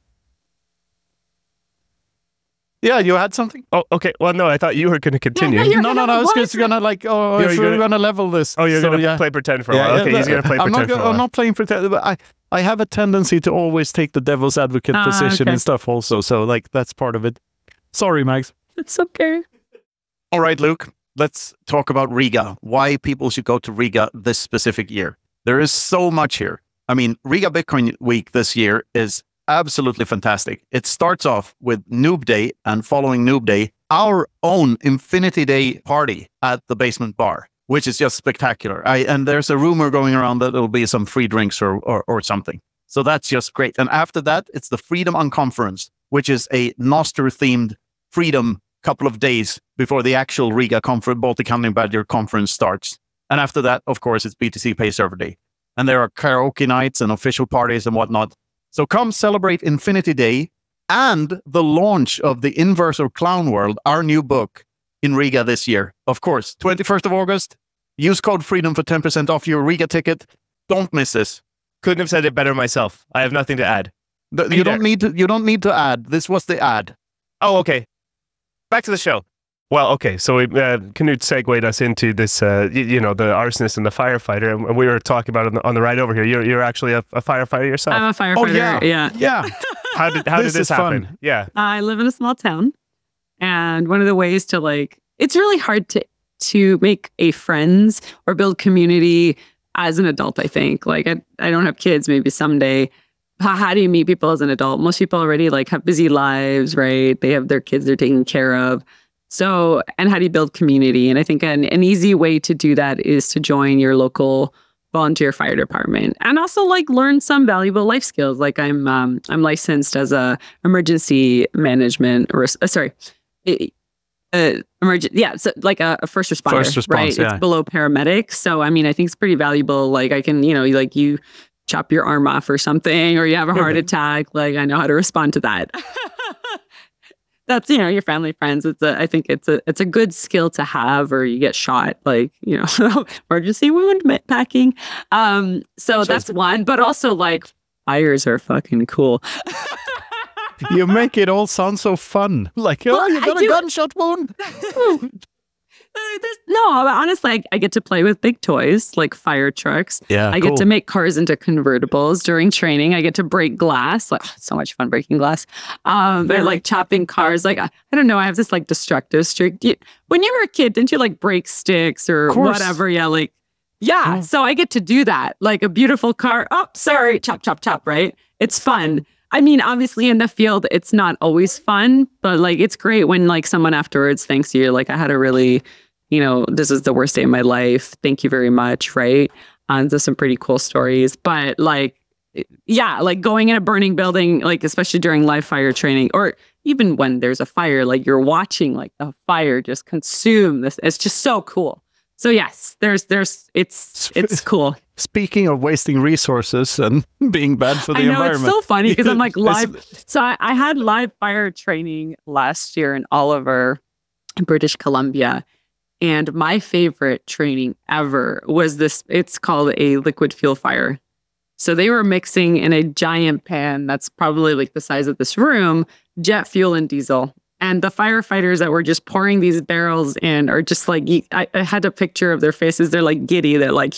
Speaker 3: Yeah, you had something?
Speaker 1: oh, okay. Well, no, I thought you were going to continue.
Speaker 2: no, you're-
Speaker 3: No, no, no. I was just gonna like, oh,
Speaker 1: You're
Speaker 3: if we're
Speaker 1: gonna-
Speaker 3: gonna level this.
Speaker 1: oh, you're
Speaker 3: so,
Speaker 1: going to
Speaker 3: yeah.
Speaker 1: play pretend for a
Speaker 3: Yeah,
Speaker 1: while.
Speaker 3: yeah,
Speaker 1: Okay, he's
Speaker 3: that-
Speaker 1: going to play
Speaker 3: I'm
Speaker 1: pretend
Speaker 3: not,
Speaker 1: for a
Speaker 3: go-
Speaker 1: while.
Speaker 3: I'm not playing pretend, but I, I have a tendency to always take the devil's advocate
Speaker 2: Ah,
Speaker 3: position
Speaker 2: okay.
Speaker 3: and stuff also. So like that's part of it. Sorry, Max.
Speaker 2: It's okay.
Speaker 3: All right, Luke. Let's talk about Riga. Why people should go to Riga this specific year. There is so much here. I mean, Riga Bitcoin Week this year is absolutely fantastic. It starts off with Noob Day, and following Noob Day, our own Infinity Day party at the Basement Bar, which is just spectacular. I, and there's a rumor going around that there'll be some free drinks or, or, or something. So that's just great. And after that, it's the Freedom Unconference, which is a Nostr-themed freedom couple of days before the actual Riga conference, Baltic Hunting Badger conference starts. And after that, of course, it's B T C Pay Server Day. and there are karaoke nights and official parties and whatnot. So come celebrate Infinity Day and the launch of The Inverse of Clown World, our new book, in Riga this year. Of course, twenty-first of August. Use code FREEDOM for ten percent off your Riga ticket. Don't miss this.
Speaker 1: Couldn't have said it better myself. I have nothing to add.
Speaker 3: The, you don't need to. You don't need to add. This was the ad.
Speaker 1: Oh, okay. Back to the show. Well, okay. So we, uh, Knut segued us into this, uh, you, you know, the arsonist and the firefighter, and we were talking about it on the, on the ride over here. You're, you're actually a, a firefighter yourself.
Speaker 2: I'm a firefighter.
Speaker 3: Oh yeah,
Speaker 2: yeah.
Speaker 3: yeah.
Speaker 1: How did how
Speaker 3: This
Speaker 1: did this
Speaker 3: is
Speaker 1: happen?
Speaker 3: fun.
Speaker 1: Yeah.
Speaker 2: I live in a small town, and one of the ways to like, it's really hard to to make a friends or build community as an adult. I think like I I don't have kids. Maybe someday. How, how do you meet people as an adult? Most people already like have busy lives, right? They have their kids they're taking care of. So, and how do you build community? And I think an, an easy way to do that is to join your local volunteer fire department, and also like learn some valuable life skills. Like I'm, um, I'm licensed as a emergency management, or uh, sorry, uh, emergent, yeah, so like a, a first responder,
Speaker 3: First response,
Speaker 2: right?
Speaker 3: yeah.
Speaker 2: It's below paramedics. So, I mean, I think it's pretty valuable. Like I can, you know, like you chop your arm off or something, or you have a heart attack. Like I know how to respond to that. That's, you know, your family, friends. It's a, I think it's a, it's a good skill to have, or you get shot, like, you know, emergency wound packing. Um, so that's one, but also like fires are fucking cool.
Speaker 3: You make it all sound so fun. Like, oh,
Speaker 2: Well,
Speaker 3: you
Speaker 2: I
Speaker 3: got a
Speaker 2: do-
Speaker 3: gunshot wound.
Speaker 2: Uh, there's, no, honestly, I, I get to play with big toys like fire trucks.
Speaker 3: Yeah,
Speaker 2: I get to make cars into convertibles during training. I get to break glass. Like, oh, so much fun breaking glass. Um, they're like chopping cars. Like, I, I don't know. I have this like destructive streak. You, when you were a kid, didn't you like break sticks or
Speaker 3: Of course.
Speaker 2: whatever? Yeah, like, yeah.
Speaker 3: Yeah.
Speaker 2: So I get to do that. Like a beautiful car. Oh, sorry. Chop, chop, chop. Right. It's fun. I mean, obviously in the field, it's not always fun, but like, it's great when like someone afterwards thanks you. Like I had a really, you know, this is the worst day of my life. Thank you very much. Right. Um, there's some pretty cool stories, but like, yeah, like going in a burning building, like especially during live fire training, or even when there's a fire, like you're watching like the fire just consume this. It's just so cool. So yes, there's, there's, it's, it's cool.
Speaker 3: Speaking of wasting resources and being bad for the
Speaker 2: I know
Speaker 3: environment.
Speaker 2: it's so funny because I'm like
Speaker 3: It's-
Speaker 2: live. So I, I had live fire training last year in Oliver, British Columbia. And my favorite training ever was this, it's called a liquid fuel fire. So they were mixing in a giant pan that's probably like the size of this room, jet fuel and diesel. And the firefighters that were just pouring these barrels in are just like, I, I had a picture of their faces. They're like giddy. They're like,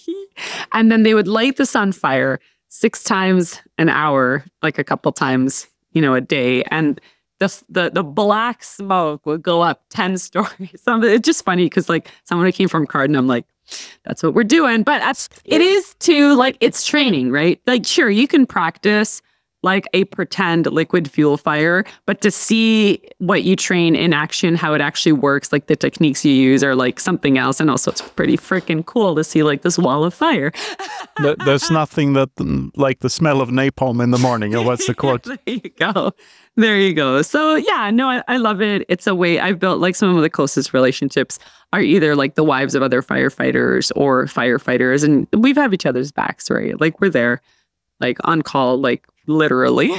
Speaker 2: and then they would light this on fire six times an hour, like a couple times, you know, a day. And the the the black smoke would go up ten stories. So it's just funny because like someone who came from Cardin, I'm like, that's what we're doing. But that's, it is to like, it's training, right? Like, sure, you can practice like a pretend liquid fuel fire, but to see what you train in action, how it actually works, like the techniques you use are like something else. And also it's pretty freaking cool to see like this wall of fire.
Speaker 3: Th- There's nothing that mm, like the smell of napalm in the morning, or what's the quote?
Speaker 2: There you go. There you go. So yeah, no, I, I love it. It's a way I've built like some of the closest relationships are either like the wives of other firefighters or firefighters. And we've had each other's backs, right? Like we're there, like on call, like literally.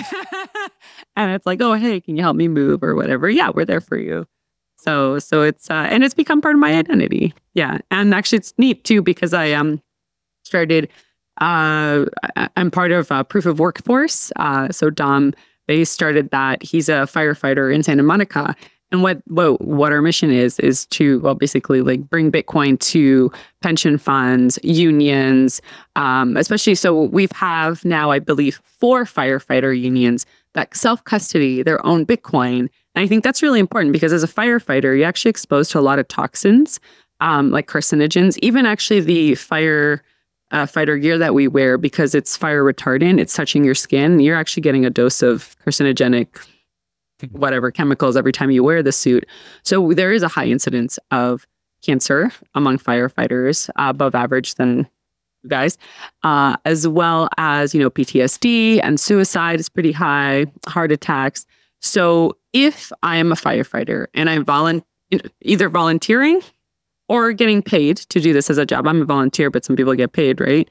Speaker 2: And it's like, oh, hey, can you help me move or whatever? Yeah, we're there for you. So, so it's, uh, and it's become part of my identity. Yeah. And actually it's neat too, because I um started, uh, I- I'm part of uh, Proof of Workforce. Uh, so Dom Bay started that. He's a firefighter in Santa Monica. And what, what what our mission is, is to, well, basically like bring Bitcoin to pension funds, unions, um, especially, so we have now, I believe, four firefighter unions that self-custody their own Bitcoin. And I think that's really important because as a firefighter, you're actually exposed to a lot of toxins, um, like carcinogens, even actually the fire uh, fighter gear that we wear, because it's fire retardant, it's touching your skin, you're actually getting a dose of carcinogenic whatever chemicals every time you wear the suit. So there is a high incidence of cancer among firefighters, uh, above average than guys, uh, as well as, you know, P T S D and suicide is pretty high, heart attacks. So if I am a firefighter and I'm volun- either volunteering or getting paid to do this as a job, I'm a volunteer, but some people get paid, right?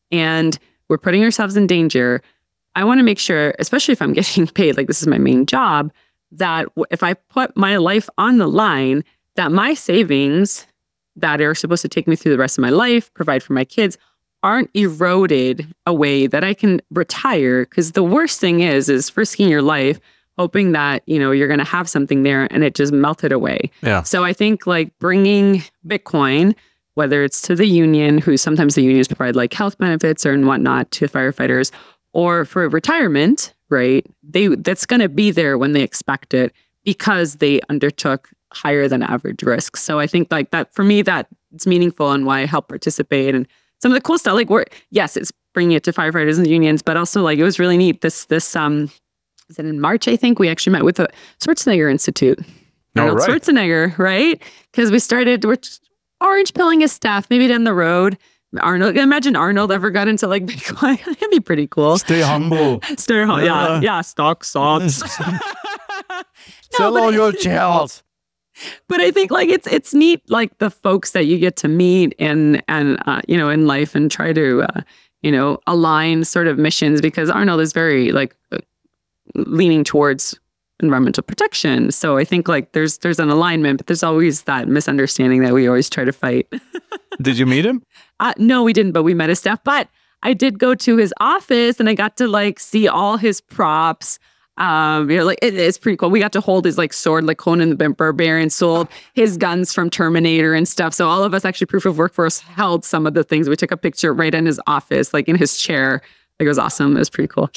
Speaker 2: and we're putting ourselves in danger, I want to make sure, especially if I'm getting paid, like this is my main job, that if I put my life on the line, that my savings that are supposed to take me through the rest of my life, provide for my kids, aren't eroded away, that I can retire. Because the worst thing is, is risking your life, hoping that, you know, you're going to have something there and it just melted away.
Speaker 3: Yeah.
Speaker 2: So I think like bringing Bitcoin, whether it's to the union, who sometimes the unions provide like health benefits or and whatnot to firefighters, or for retirement, right? They that's going to be there when they expect it because they undertook higher than average risks. So I think like that, for me, that it's meaningful and why I help participate. And some of the cool stuff, like we're, yes, it's bringing it to firefighters and unions, but also like it was really neat. This, this, um, is it in March, I think, we actually met with the Schwarzenegger Institute.
Speaker 3: Oh,
Speaker 2: Arnold
Speaker 3: right.
Speaker 2: Schwarzenegger, right? Because we started, we're just orange pilling his staff, maybe down the road. Arnold, imagine Arnold ever got into like Bitcoin. That'd be pretty cool.
Speaker 3: Stay humble.
Speaker 2: Stay humble. Yeah,
Speaker 3: Yeah.
Speaker 2: yeah, stock sucks.
Speaker 3: Sell
Speaker 2: but
Speaker 3: all
Speaker 2: it-
Speaker 3: your shares.
Speaker 2: But I think like it's it's neat, like the folks that you get to meet and and uh, you know, in life, and try to uh, you know, align sort of missions, because Arnold is very like uh, leaning towards environmental protection. So I think like there's there's an alignment, but there's always that misunderstanding that we always try to fight.
Speaker 3: Did you meet him?
Speaker 2: Uh, no, we didn't, but we met his staff. But I did go to his office and I got to like see all his props. Um, you know, like it, it's pretty cool. We got to hold his like sword, like Conan the Barbarian sold his guns from Terminator and stuff. So all of us actually, Proof of Workforce held some of the things. We took a picture right in his office, like in his chair. Like it was awesome. It was pretty cool.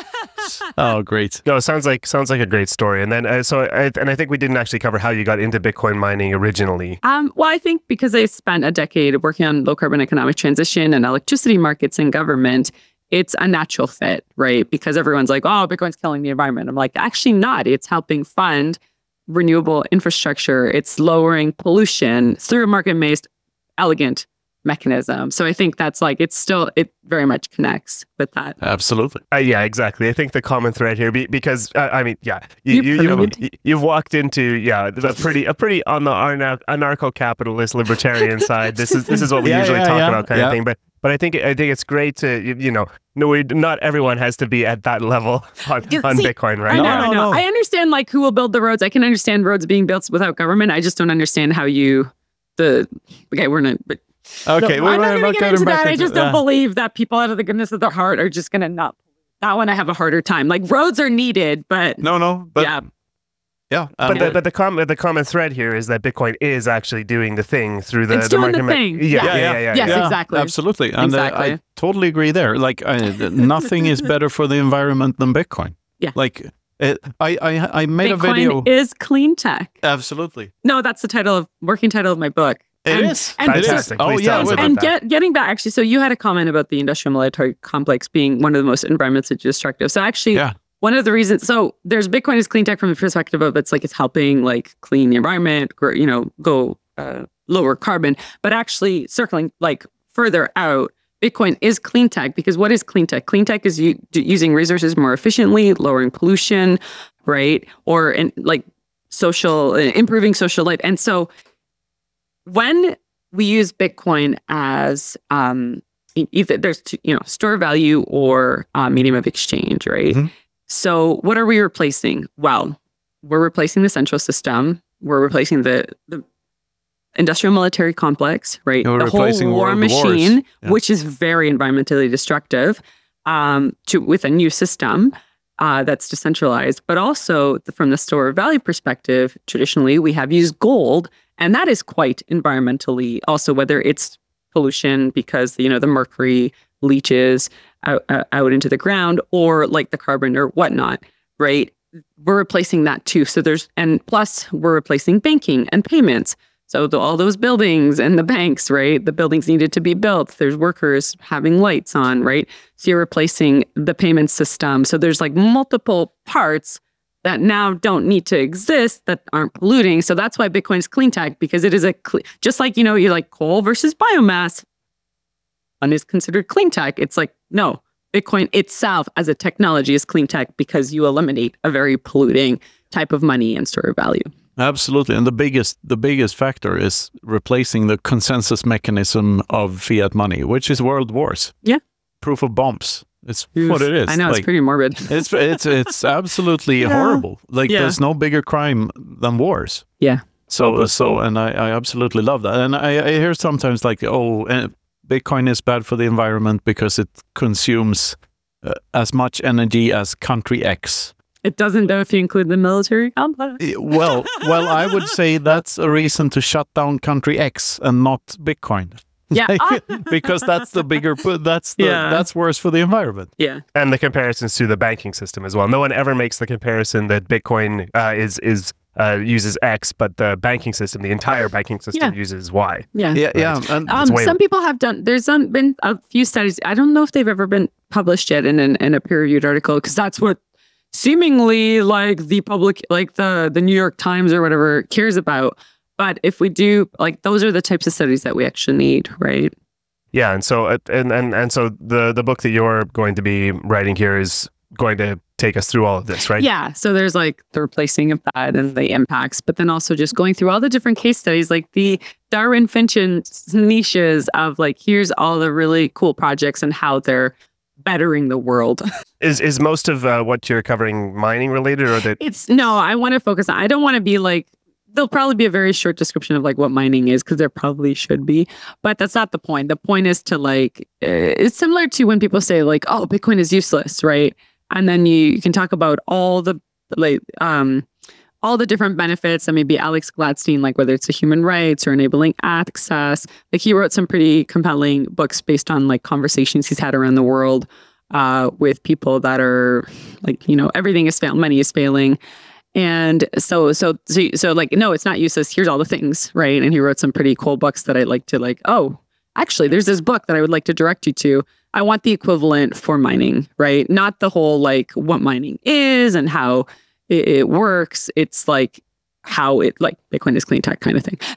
Speaker 3: Oh, great.
Speaker 1: No, sounds like sounds like a great story. And then uh, so I, and I think we didn't actually cover how you got into Bitcoin mining originally.
Speaker 2: Um, well, I think because I spent a decade working on low carbon economic transition and electricity markets and government, it's a natural fit, right? Because everyone's like, oh, Bitcoin's killing the environment. I'm like, actually not. It's helping fund renewable infrastructure. It's lowering pollution through a market-based, elegant mechanism. So I think that's like, it's still, it very much connects with that.
Speaker 3: Absolutely.
Speaker 1: Uh, yeah, exactly. I think the common thread here, be, because uh, I mean, yeah, you,
Speaker 2: You
Speaker 1: you, you,
Speaker 2: permitted.
Speaker 1: you you've walked into yeah a pretty a pretty on the anar- anarcho-capitalist libertarian side. This is this is what we
Speaker 3: Yeah,
Speaker 1: usually
Speaker 3: yeah,
Speaker 1: talk
Speaker 3: yeah,
Speaker 1: about, kind
Speaker 3: yeah.
Speaker 1: of thing. But but I think I think it's great to you, you know no we, not everyone has to be at that level on,
Speaker 2: Yeah,
Speaker 1: on
Speaker 2: see,
Speaker 1: Bitcoin, right?
Speaker 2: I know,
Speaker 3: No,
Speaker 2: I
Speaker 3: no,
Speaker 2: know.
Speaker 3: no.
Speaker 2: I understand like who will build the roads. I can understand roads being built without government. I just don't understand how you, the, okay, we're not, but
Speaker 3: Okay,
Speaker 2: no,
Speaker 3: we-
Speaker 2: I'm
Speaker 3: we're
Speaker 2: not going
Speaker 3: not
Speaker 2: to get
Speaker 3: getting
Speaker 2: into
Speaker 3: back
Speaker 2: that. I
Speaker 3: into
Speaker 2: just don't
Speaker 3: that.
Speaker 2: believe that people out of the goodness of their heart are just going to not. That one I have a harder time. Like roads are needed, but
Speaker 3: No, no, but
Speaker 2: yeah,
Speaker 3: yeah.
Speaker 1: But
Speaker 3: um,
Speaker 1: the but the common the common thread here is that Bitcoin is actually doing the thing through the
Speaker 2: It's
Speaker 1: the
Speaker 2: doing the
Speaker 1: market.
Speaker 2: thing.
Speaker 1: Yeah, yeah,
Speaker 2: Yeah.
Speaker 1: yeah, yeah.
Speaker 2: Yes,
Speaker 1: yeah.
Speaker 2: exactly.
Speaker 3: Absolutely. And uh, I
Speaker 2: Exactly.
Speaker 3: totally agree there. Like, uh, nothing is better for the environment than Bitcoin.
Speaker 2: Yeah.
Speaker 3: Like, it, I, I, I made a
Speaker 2: Bitcoin
Speaker 3: video.
Speaker 2: is clean tech.
Speaker 3: Absolutely.
Speaker 2: No, that's the title of working title of my book.
Speaker 3: It
Speaker 2: And-
Speaker 3: is.
Speaker 2: and
Speaker 3: It is.
Speaker 1: Fantastic.
Speaker 3: Oh,
Speaker 1: Please
Speaker 3: yeah.
Speaker 1: tell us
Speaker 3: with-
Speaker 1: about
Speaker 2: And
Speaker 1: that.
Speaker 2: get, getting back, actually, so you had a comment about the industrial military complex being one of the most environmentally destructive. So actually,
Speaker 3: Yeah.
Speaker 2: one of the reasons, so there's Bitcoin is clean tech from the perspective of it's like it's helping like clean the environment, gr- you know, go uh, lower carbon. But actually, circling like further out, Bitcoin is clean tech because what is clean tech? Clean tech is u- d- using resources more efficiently, lowering pollution, right? Or in, like social, uh, improving social life. And so when we use Bitcoin as um, e- either there's two, you know store of value or uh, medium of exchange, right?
Speaker 3: Mhm.
Speaker 2: So what are we replacing? Well, we're replacing the central system. We're replacing the the industrial military complex, right?
Speaker 3: We're
Speaker 2: the
Speaker 3: replacing
Speaker 2: whole war
Speaker 3: world wars.
Speaker 2: machine,
Speaker 3: Yeah.
Speaker 2: which is very environmentally destructive, um, to with a new system. Uh, that's decentralized, but also the, from the store of value perspective, traditionally we have used gold, and that is quite environmentally also, whether it's pollution because you know the mercury leaches out, uh, out into the ground, or like the carbon or whatnot, right? We're replacing that too. So there's and plus we're replacing banking and payments. So the, all those buildings and the banks, right? The buildings needed to be built. There's workers having lights on, right? So you're replacing the payment system. So there's like multiple parts that now don't need to exist that aren't polluting. So that's why Bitcoin is clean tech, because it is a cle- just like, you know, you're like coal versus biomass. One is considered clean tech. It's like, no, Bitcoin itself as a technology is clean tech because you eliminate a very polluting type of money and store of value.
Speaker 3: Absolutely. And the biggest the biggest factor is replacing the consensus mechanism of fiat money, which is world wars.
Speaker 2: Yeah.
Speaker 3: proof of bombs. It's what it is.
Speaker 2: I know,
Speaker 3: like,
Speaker 2: it's pretty morbid.
Speaker 3: it's it's it's absolutely
Speaker 2: Yeah.
Speaker 3: horrible. Like
Speaker 2: Yeah.
Speaker 3: there's no bigger crime than wars.
Speaker 2: Yeah.
Speaker 3: So so, and I, I absolutely love that. And I, I hear sometimes like, oh, uh, Bitcoin is bad for the environment because it consumes uh, as much energy as country X.
Speaker 2: It doesn't though if you include the military complex.
Speaker 3: Eh, Well, well, I would say that's a reason to shut down country X and not Bitcoin.
Speaker 2: Yeah.
Speaker 3: Like, because that's the bigger, that's the,
Speaker 2: Yeah.
Speaker 3: that's worse for the environment.
Speaker 2: Yeah.
Speaker 1: And the comparisons to the banking system as well. No one ever makes the comparison that Bitcoin uh, is is uh, uses X, but the banking system, the entire banking system,
Speaker 2: Yeah.
Speaker 1: uses Y.
Speaker 2: Yeah.
Speaker 3: Yeah, yeah. And
Speaker 2: Um,
Speaker 1: way-
Speaker 2: some people have done. There's um, been a few studies. I don't know if they've ever been published yet in an, in a peer-reviewed article, because that's what seemingly like the public, like the the New York Times or whatever, cares about. But if we do, like, those are the types of studies that we actually need, right?
Speaker 1: Yeah, and so uh, and and and so the the book that you're going to be writing here is going to take us through all of this, right?
Speaker 2: Yeah. So there's like the replacing of that and the impacts, but then also just going through all the different case studies, like the Darwin Finch niches of like, here's all the really cool projects and how they're bettering the world.
Speaker 1: Is is most of uh, what you're covering mining related, or that?
Speaker 2: It's no, I want to focus on, I don't want to be like, there'll probably be a very short description of like what mining is, because there probably should be, but that's not the point. The point is to like, uh, it's similar to when people say like, oh, Bitcoin is useless, right? And then you, you can talk about all the like, um, all the different benefits, and maybe Alex Gladstein, like whether it's the human rights or enabling access, like he wrote some pretty compelling books based on like conversations he's had around the world uh, with people that are like, you know, everything is failing, money is failing. And so, so, so, so like, no, it's not useless. Here's all the things, right? And he wrote some pretty cool books that I'd like to like, oh, actually, there's this book that I would like to direct you to. I want the equivalent for mining, right? Not the whole like what mining is and how it, it works. It's like how it, like Bitcoin is clean tech kind of thing.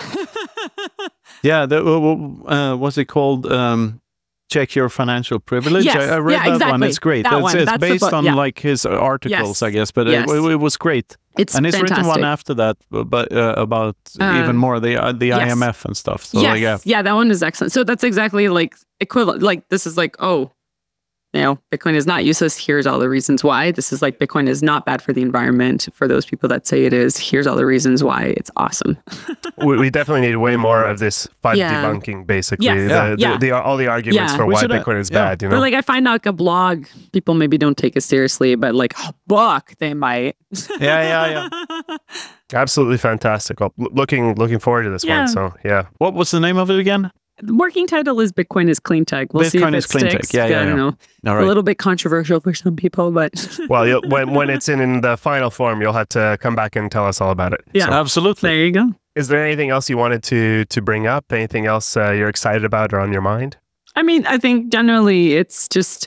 Speaker 3: yeah, the, uh, what's it called? Um, Check Your Financial Privilege.
Speaker 2: Yes.
Speaker 3: I, I read
Speaker 2: Yeah,
Speaker 3: that
Speaker 2: exactly.
Speaker 3: one. It's great.
Speaker 2: That
Speaker 3: it's
Speaker 2: one.
Speaker 3: it's
Speaker 2: That's the
Speaker 3: based
Speaker 2: book.
Speaker 3: on
Speaker 2: Yeah.
Speaker 3: like his articles,
Speaker 2: Yes.
Speaker 3: I guess, but
Speaker 2: Yes.
Speaker 3: it, it, it was great.
Speaker 2: It's
Speaker 3: And he's
Speaker 2: fantastic.
Speaker 3: written one after that, but uh, about
Speaker 2: Uh,
Speaker 3: even more the uh, the
Speaker 2: yes.
Speaker 3: I M F and stuff. So
Speaker 2: yes.
Speaker 3: like, yeah,
Speaker 2: Yeah, that one is excellent. So that's exactly like equivalent. Like this is like, oh, you know, Bitcoin is not useless. Here's all the reasons why. This is like Bitcoin is not bad for the environment. For those people that say it is, here's all the reasons why it's awesome.
Speaker 1: we, we definitely need way more of this fun
Speaker 2: Yeah.
Speaker 1: debunking, basically.
Speaker 2: Yes.
Speaker 1: The,
Speaker 3: Yeah.
Speaker 1: the,
Speaker 2: Yeah.
Speaker 1: the, all the arguments
Speaker 2: Yeah.
Speaker 1: for
Speaker 3: We
Speaker 1: why
Speaker 3: should, uh,
Speaker 1: Bitcoin is
Speaker 3: yeah.
Speaker 1: bad, you know?
Speaker 2: But like I find out like a blog, people maybe don't take it seriously, but like a book, they might.
Speaker 3: yeah, yeah, yeah.
Speaker 1: Absolutely fantastic. Well, l- looking looking forward to this
Speaker 2: Yeah.
Speaker 1: one. So yeah.
Speaker 3: What was the name of it again?
Speaker 2: The working title is Bitcoin is clean tech. We'll see if
Speaker 3: Bitcoin
Speaker 2: it
Speaker 3: is clean tech.
Speaker 2: sticks.
Speaker 3: Yeah, yeah,
Speaker 2: I don't
Speaker 3: yeah.
Speaker 2: know.
Speaker 3: All
Speaker 2: A
Speaker 3: right.
Speaker 2: little bit controversial for some people, but
Speaker 1: Well, you'll, when when it's in, in the final form, you'll have to come back and tell us all about it.
Speaker 2: Yeah.
Speaker 1: So,
Speaker 3: Absolutely.
Speaker 2: there you go.
Speaker 1: is there anything else you wanted to to bring up? Anything else uh, you're excited about or on your mind?
Speaker 2: I mean, I think generally it's just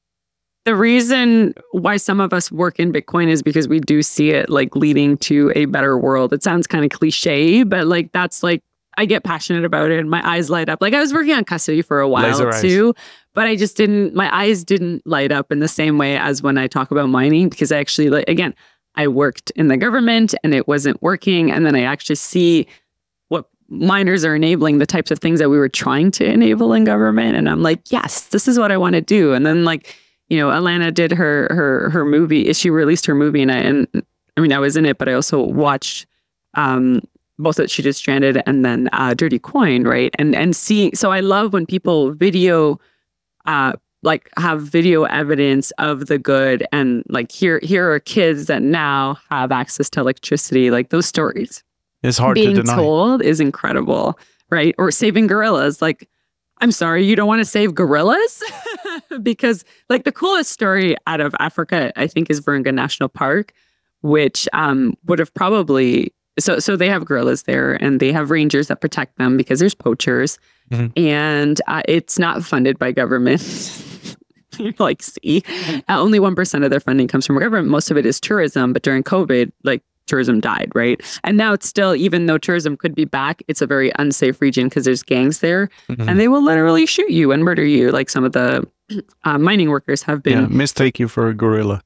Speaker 2: the reason why some of us work in Bitcoin is because we do see it like leading to a better world. It sounds kind of cliche, but like that's like, I get passionate about it and my eyes light up. Like I was working on custody for a while
Speaker 3: Laser eyes.
Speaker 2: too, but I just didn't, my eyes didn't light up in the same way as when I talk about mining, because I actually like, again, I worked in the government and it wasn't working. And then I actually see what miners are enabling, the types of things that we were trying to enable in government. And I'm like, yes, this is what I want to do. And then like, you know, Alana did her, her, her movie, she released her movie and I, and I mean, I was in it, but I also watched, um, both that she did Stranded and then uh, Dirty Coin, right? And and seeing, so I love when people video, uh, like have video evidence of the good, and like here here are kids that now have access to electricity. Like those stories
Speaker 3: It's hard
Speaker 2: being
Speaker 3: to deny.
Speaker 2: told is incredible, right? Or saving gorillas. Like, I'm sorry, you don't want to save gorillas? Because like the coolest story out of Africa, I think, is Virunga National Park, which um, would have probably, so so they have gorillas there and they have rangers that protect them because there's poachers.
Speaker 3: Mhm.
Speaker 2: And uh, it's not funded by government. You're like, see, uh, only one percent of their funding comes from government. Most of it is tourism. But during COVID, like tourism died, right? And now it's still, even though tourism could be back, it's a very unsafe region because there's gangs there
Speaker 3: Mhm.
Speaker 2: and they will literally shoot you and murder you. Like some of the uh, mining workers have been.
Speaker 3: Yeah, mistake you for a gorilla.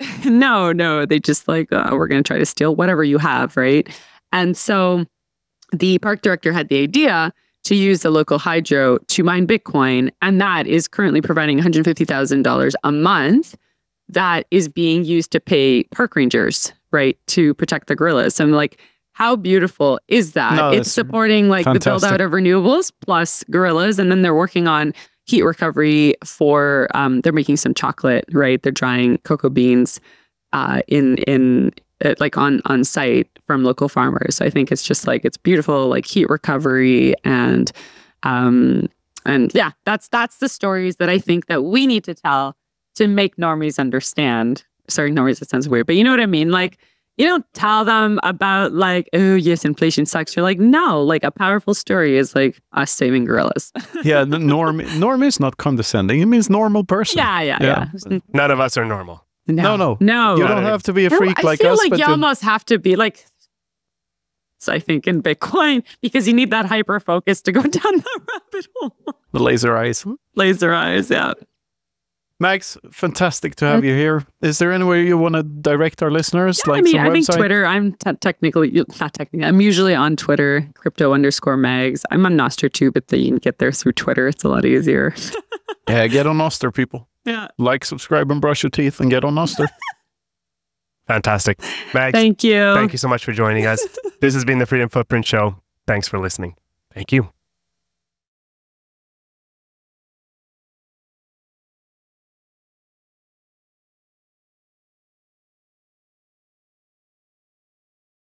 Speaker 2: No, no, they just like, uh, we're going to try to steal whatever you have, right? And so the park director had the idea to use the local hydro to mine Bitcoin. And that is currently providing one hundred fifty thousand dollars a month that is being used to pay park rangers, right, to protect the gorillas. And like, how beautiful is that?
Speaker 3: No,
Speaker 2: it's supporting like
Speaker 3: fantastic.
Speaker 2: the build out of renewables plus gorillas. And then they're working on heat recovery for, um, they're making some chocolate, right? They're drying cocoa beans uh, in, in uh, like on, on site from local farmers. So I think it's just like, it's beautiful, like heat recovery and, um, and yeah, that's, that's the stories that I think that we need to tell to make normies understand. Sorry, normies, it sounds weird, but you know what I mean? Like, you don't tell them about like, oh yes, inflation sucks. You're like, no, like a powerful story is like us saving gorillas.
Speaker 3: Yeah, the norm norm is not condescending. It means normal person.
Speaker 2: yeah, yeah, yeah,
Speaker 3: Yeah.
Speaker 1: None of us are normal.
Speaker 3: No, no.
Speaker 2: no.
Speaker 3: You
Speaker 1: No,
Speaker 3: don't
Speaker 1: no.
Speaker 3: have to be a
Speaker 2: No,
Speaker 3: freak
Speaker 2: I
Speaker 3: like
Speaker 2: feel
Speaker 3: us.
Speaker 2: like
Speaker 3: but
Speaker 2: you
Speaker 3: then-
Speaker 2: almost have to be like, so I think in Bitcoin, because you need that hyper focus to go down the rabbit hole.
Speaker 3: the laser eyes.
Speaker 2: Laser eyes, yeah.
Speaker 3: Max, fantastic to have you here. Is there anywhere you want to direct our listeners?
Speaker 2: Yeah,
Speaker 3: like
Speaker 2: I mean,
Speaker 3: some
Speaker 2: I think
Speaker 3: website?
Speaker 2: Twitter. I'm te- technically not technically. I'm usually on Twitter, crypto underscore mags. I'm on Nostr too, but then you can get there through Twitter. It's a lot easier.
Speaker 3: Yeah, get on Nostr, people.
Speaker 2: Yeah.
Speaker 3: Like, subscribe, and brush your teeth, and get on Nostr.
Speaker 1: Fantastic. Max,
Speaker 2: Thank you.
Speaker 1: thank you so much for joining us. This has been the Freedom Footprint Show. Thanks for listening. Thank you.